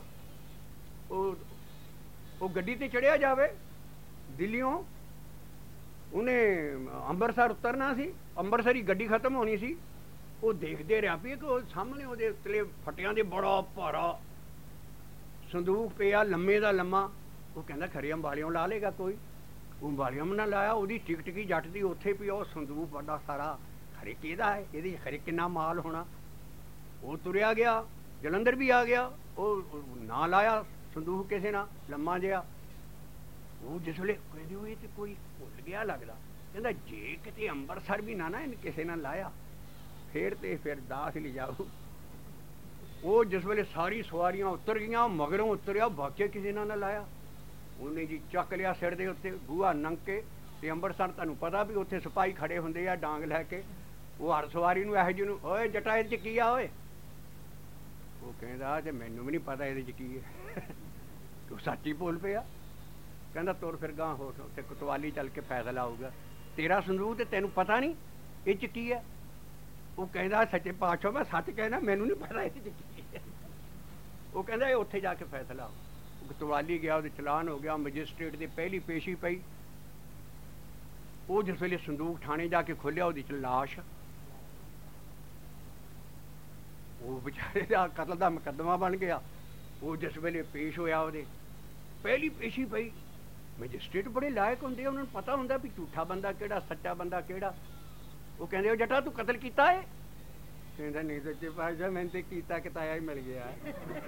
ਉਹ ਗੱਡੀ ਤੇ ਚੜਿਆ ਜਾਵੇ ਦਿੱਲੀੋਂ, ਉਹਨੇ ਅੰਮ੍ਰਿਤਸਰ ਉਤਰਨਾ ਸੀ, ਅੰਮ੍ਰਿਤਸਰ ਹੀ ਗੱਡੀ ਖਤਮ ਹੋਣੀ ਸੀ। ਉਹ ਦੇਖਦੇ ਰਿਹਾ ਵੀ ਉਹ ਸਾਹਮਣੇ ਉਹਦੇ ਉੱਤਲੇ ਫਟਿਆਂ ਦੇ ਬੜਾ ਭਾਰਾ ਸੰਦੂਕ ਪਿਆ, ਲੰਮੇ ਦਾ ਲੰਮਾ। ਉਹ ਕਹਿੰਦਾ ਖਰੇ ਅੰਬਾਲਿਓਂ ਲਾ ਲੇਗਾ ਕੋਈ। ਉਹ ਅੰਬਾਲਿਓਂ ਨਾ ਲਾਇਆ, ਉਹਦੀ ਟਿਕਟ ਕੀ ਜੱਟ ਦੀ ਉੱਥੇ ਪਈ, ਉਹ ਸੰਦੂਕ ਵੱਡਾ ਸਾਰਾ, ਖਰੇ ਕਿਹਦਾ ਹੈ, ਇਹਦੇ ਖਰੇ ਕਿੰਨਾ ਮਾਲ ਹੋਣਾ। ਉਹ ਤੁਰਿਆ ਗਿਆ, ਜਲੰਧਰ ਵੀ ਆ ਗਿਆ, ਉਹ ਨਾ ਲਾਇਆ ਸੰਦੂਕ ਕਿਸੇ ਨਾਲ ਲੰਮਾ ਜਿਹਾ। ਉਹ ਜਿਸ ਵੇਲੇ ਕਹਿੰਦੇ ਉਹ ਇਹ ਤੇ ਕੋਈ ਭੁੱਲ ਗਿਆ ਲੱਗਦਾ, ਕਹਿੰਦਾ ਜੇ ਕਿਤੇ ਅੰਮ੍ਰਿਤਸਰ ਵੀ ਨਾ ਇਹਨੇ ਕਿਸੇ ਨਾਲ ਲਾਇਆ ਫਿਰ ਦਾਸ ਲਿਜਾਓ। ਉਹ ਜਿਸ ਵੇਲੇ ਸਾਰੀ ਸਵਾਰੀਆਂ ਉਤਰ ਗਈਆਂ, ਮਗਰੋਂ ਉਤਰਿਆ, ਵਾਕਿਆ ਕਿਸੇ ਨਾਲ ਨਾ ਲਾਇਆ। ਉਹਨੇ ਜੀ ਚੱਕ ਲਿਆ ਸਿਰ ਦੇ ਉੱਤੇ, ਬੂਹਾ ਨੰਗ ਕੇ। ਤੇ ਅੰਮ੍ਰਿਤਸਰ ਤੁਹਾਨੂੰ ਪਤਾ ਵੀ ਉੱਥੇ ਸਿਪਾਹੀ ਖੜੇ ਹੁੰਦੇ ਆ ਡਾਂਗ ਲੈ ਕੇ। ਉਹ ਹਰ ਸਵਾਰੀ ਨੂੰ ਇਹੋ ਜਿਹੀ ਨੂੰ, ਓਏ ਜਟਾ ਇਹਦੇ 'ਚ ਕੀ ਆ ਓਏ? ਉਹ ਕਹਿੰਦਾ ਤੇ ਮੈਨੂੰ ਵੀ ਨਹੀਂ ਪਤਾ ਇਹਦੇ 'ਚ ਕੀ ਹੈ। ਤੂੰ ਸੱਚੀ ਬੋਲ ਪਿਆ। ਕਹਿੰਦਾ ਤੁਰ ਫਿਰ ਗਾਂ ਹੋ, ਉੱਥੇ ਕੋਤਵਾਲੀ ਚੱਲ ਕੇ ਫੈਸਲਾ ਆਊਗਾ। ਤੇਰਾ ਸੰਦੂਕ ਤੇ ਤੈਨੂੰ ਪਤਾ ਨਹੀਂ ਇਹ 'ਚ ਕੀ ਹੈ? ਉਹ ਕਹਿੰਦਾ ਸੱਚੇ ਪਾਤਸ਼ਾਹ ਮੈਂ ਸੱਚ ਕਹਿਣਾ, ਮੈਨੂੰ ਨਹੀਂ ਪਤਾ ਇਹਦੇ 'ਚ ਕੀ ਹੈ। ਉਹ ਕਹਿੰਦਾ ਇਹ ਉੱਥੇ ਜਾ ਕੇ ਫੈਸਲਾ। ਕੋਤਵਾਲੀ ਗਿਆ, ਉਹਦੇ ਚਲਾਨ ਹੋ ਗਿਆ, ਮੈਜਿਸਟ੍ਰੇਟ ਦੀ ਪਹਿਲੀ ਪੇਸ਼ੀ ਪਈ। ਉਹ ਜਿਸ ਵੇਲੇ ਸੰਦੂਕ ਥਾਣੇ ਜਾ ਕੇ ਖੋਲਿਆ, ਉਹਦੀ 'ਚ ਲਾਸ਼। ਉਹ ਵਿਚਾਰੇ ਦਾ ਕਤਲ ਦਾ ਮੁਕੱਦਮਾ ਬਣ ਗਿਆ। ਉਹ ਜਿਸ ਵੇਲੇ ਪੇਸ਼ ਹੋਇਆ, ਉਹਦੇ ਪਹਿਲੀ ਪੇਸ਼ੀ ਪਈ। ਮੈਜਿਸਟ੍ਰੇਟ ਬੜੇ ਲਾਇਕ ਹੁੰਦੇ, ਉਹਨਾਂ ਨੂੰ ਪਤਾ ਹੁੰਦਾ ਵੀ ਝੂਠਾ ਬੰਦਾ ਕਿਹੜਾ, ਸੱਚਾ ਬੰਦਾ ਕਿਹੜਾ। ਉਹ ਕਹਿੰਦੇ ਉਹ ਜਟਾ ਤੂੰ ਕਤਲ ਕੀਤਾ ਹੈ? ਕਹਿੰਦਾ ਨਹੀਂ ਸੱਚੇ ਪਾਤਸ਼ਾਹ, ਮੈਨੂੰ ਤੇ ਕੀਤਾ ਕਿਤਾਇਆ ਹੀ ਮਿਲ ਗਿਆ।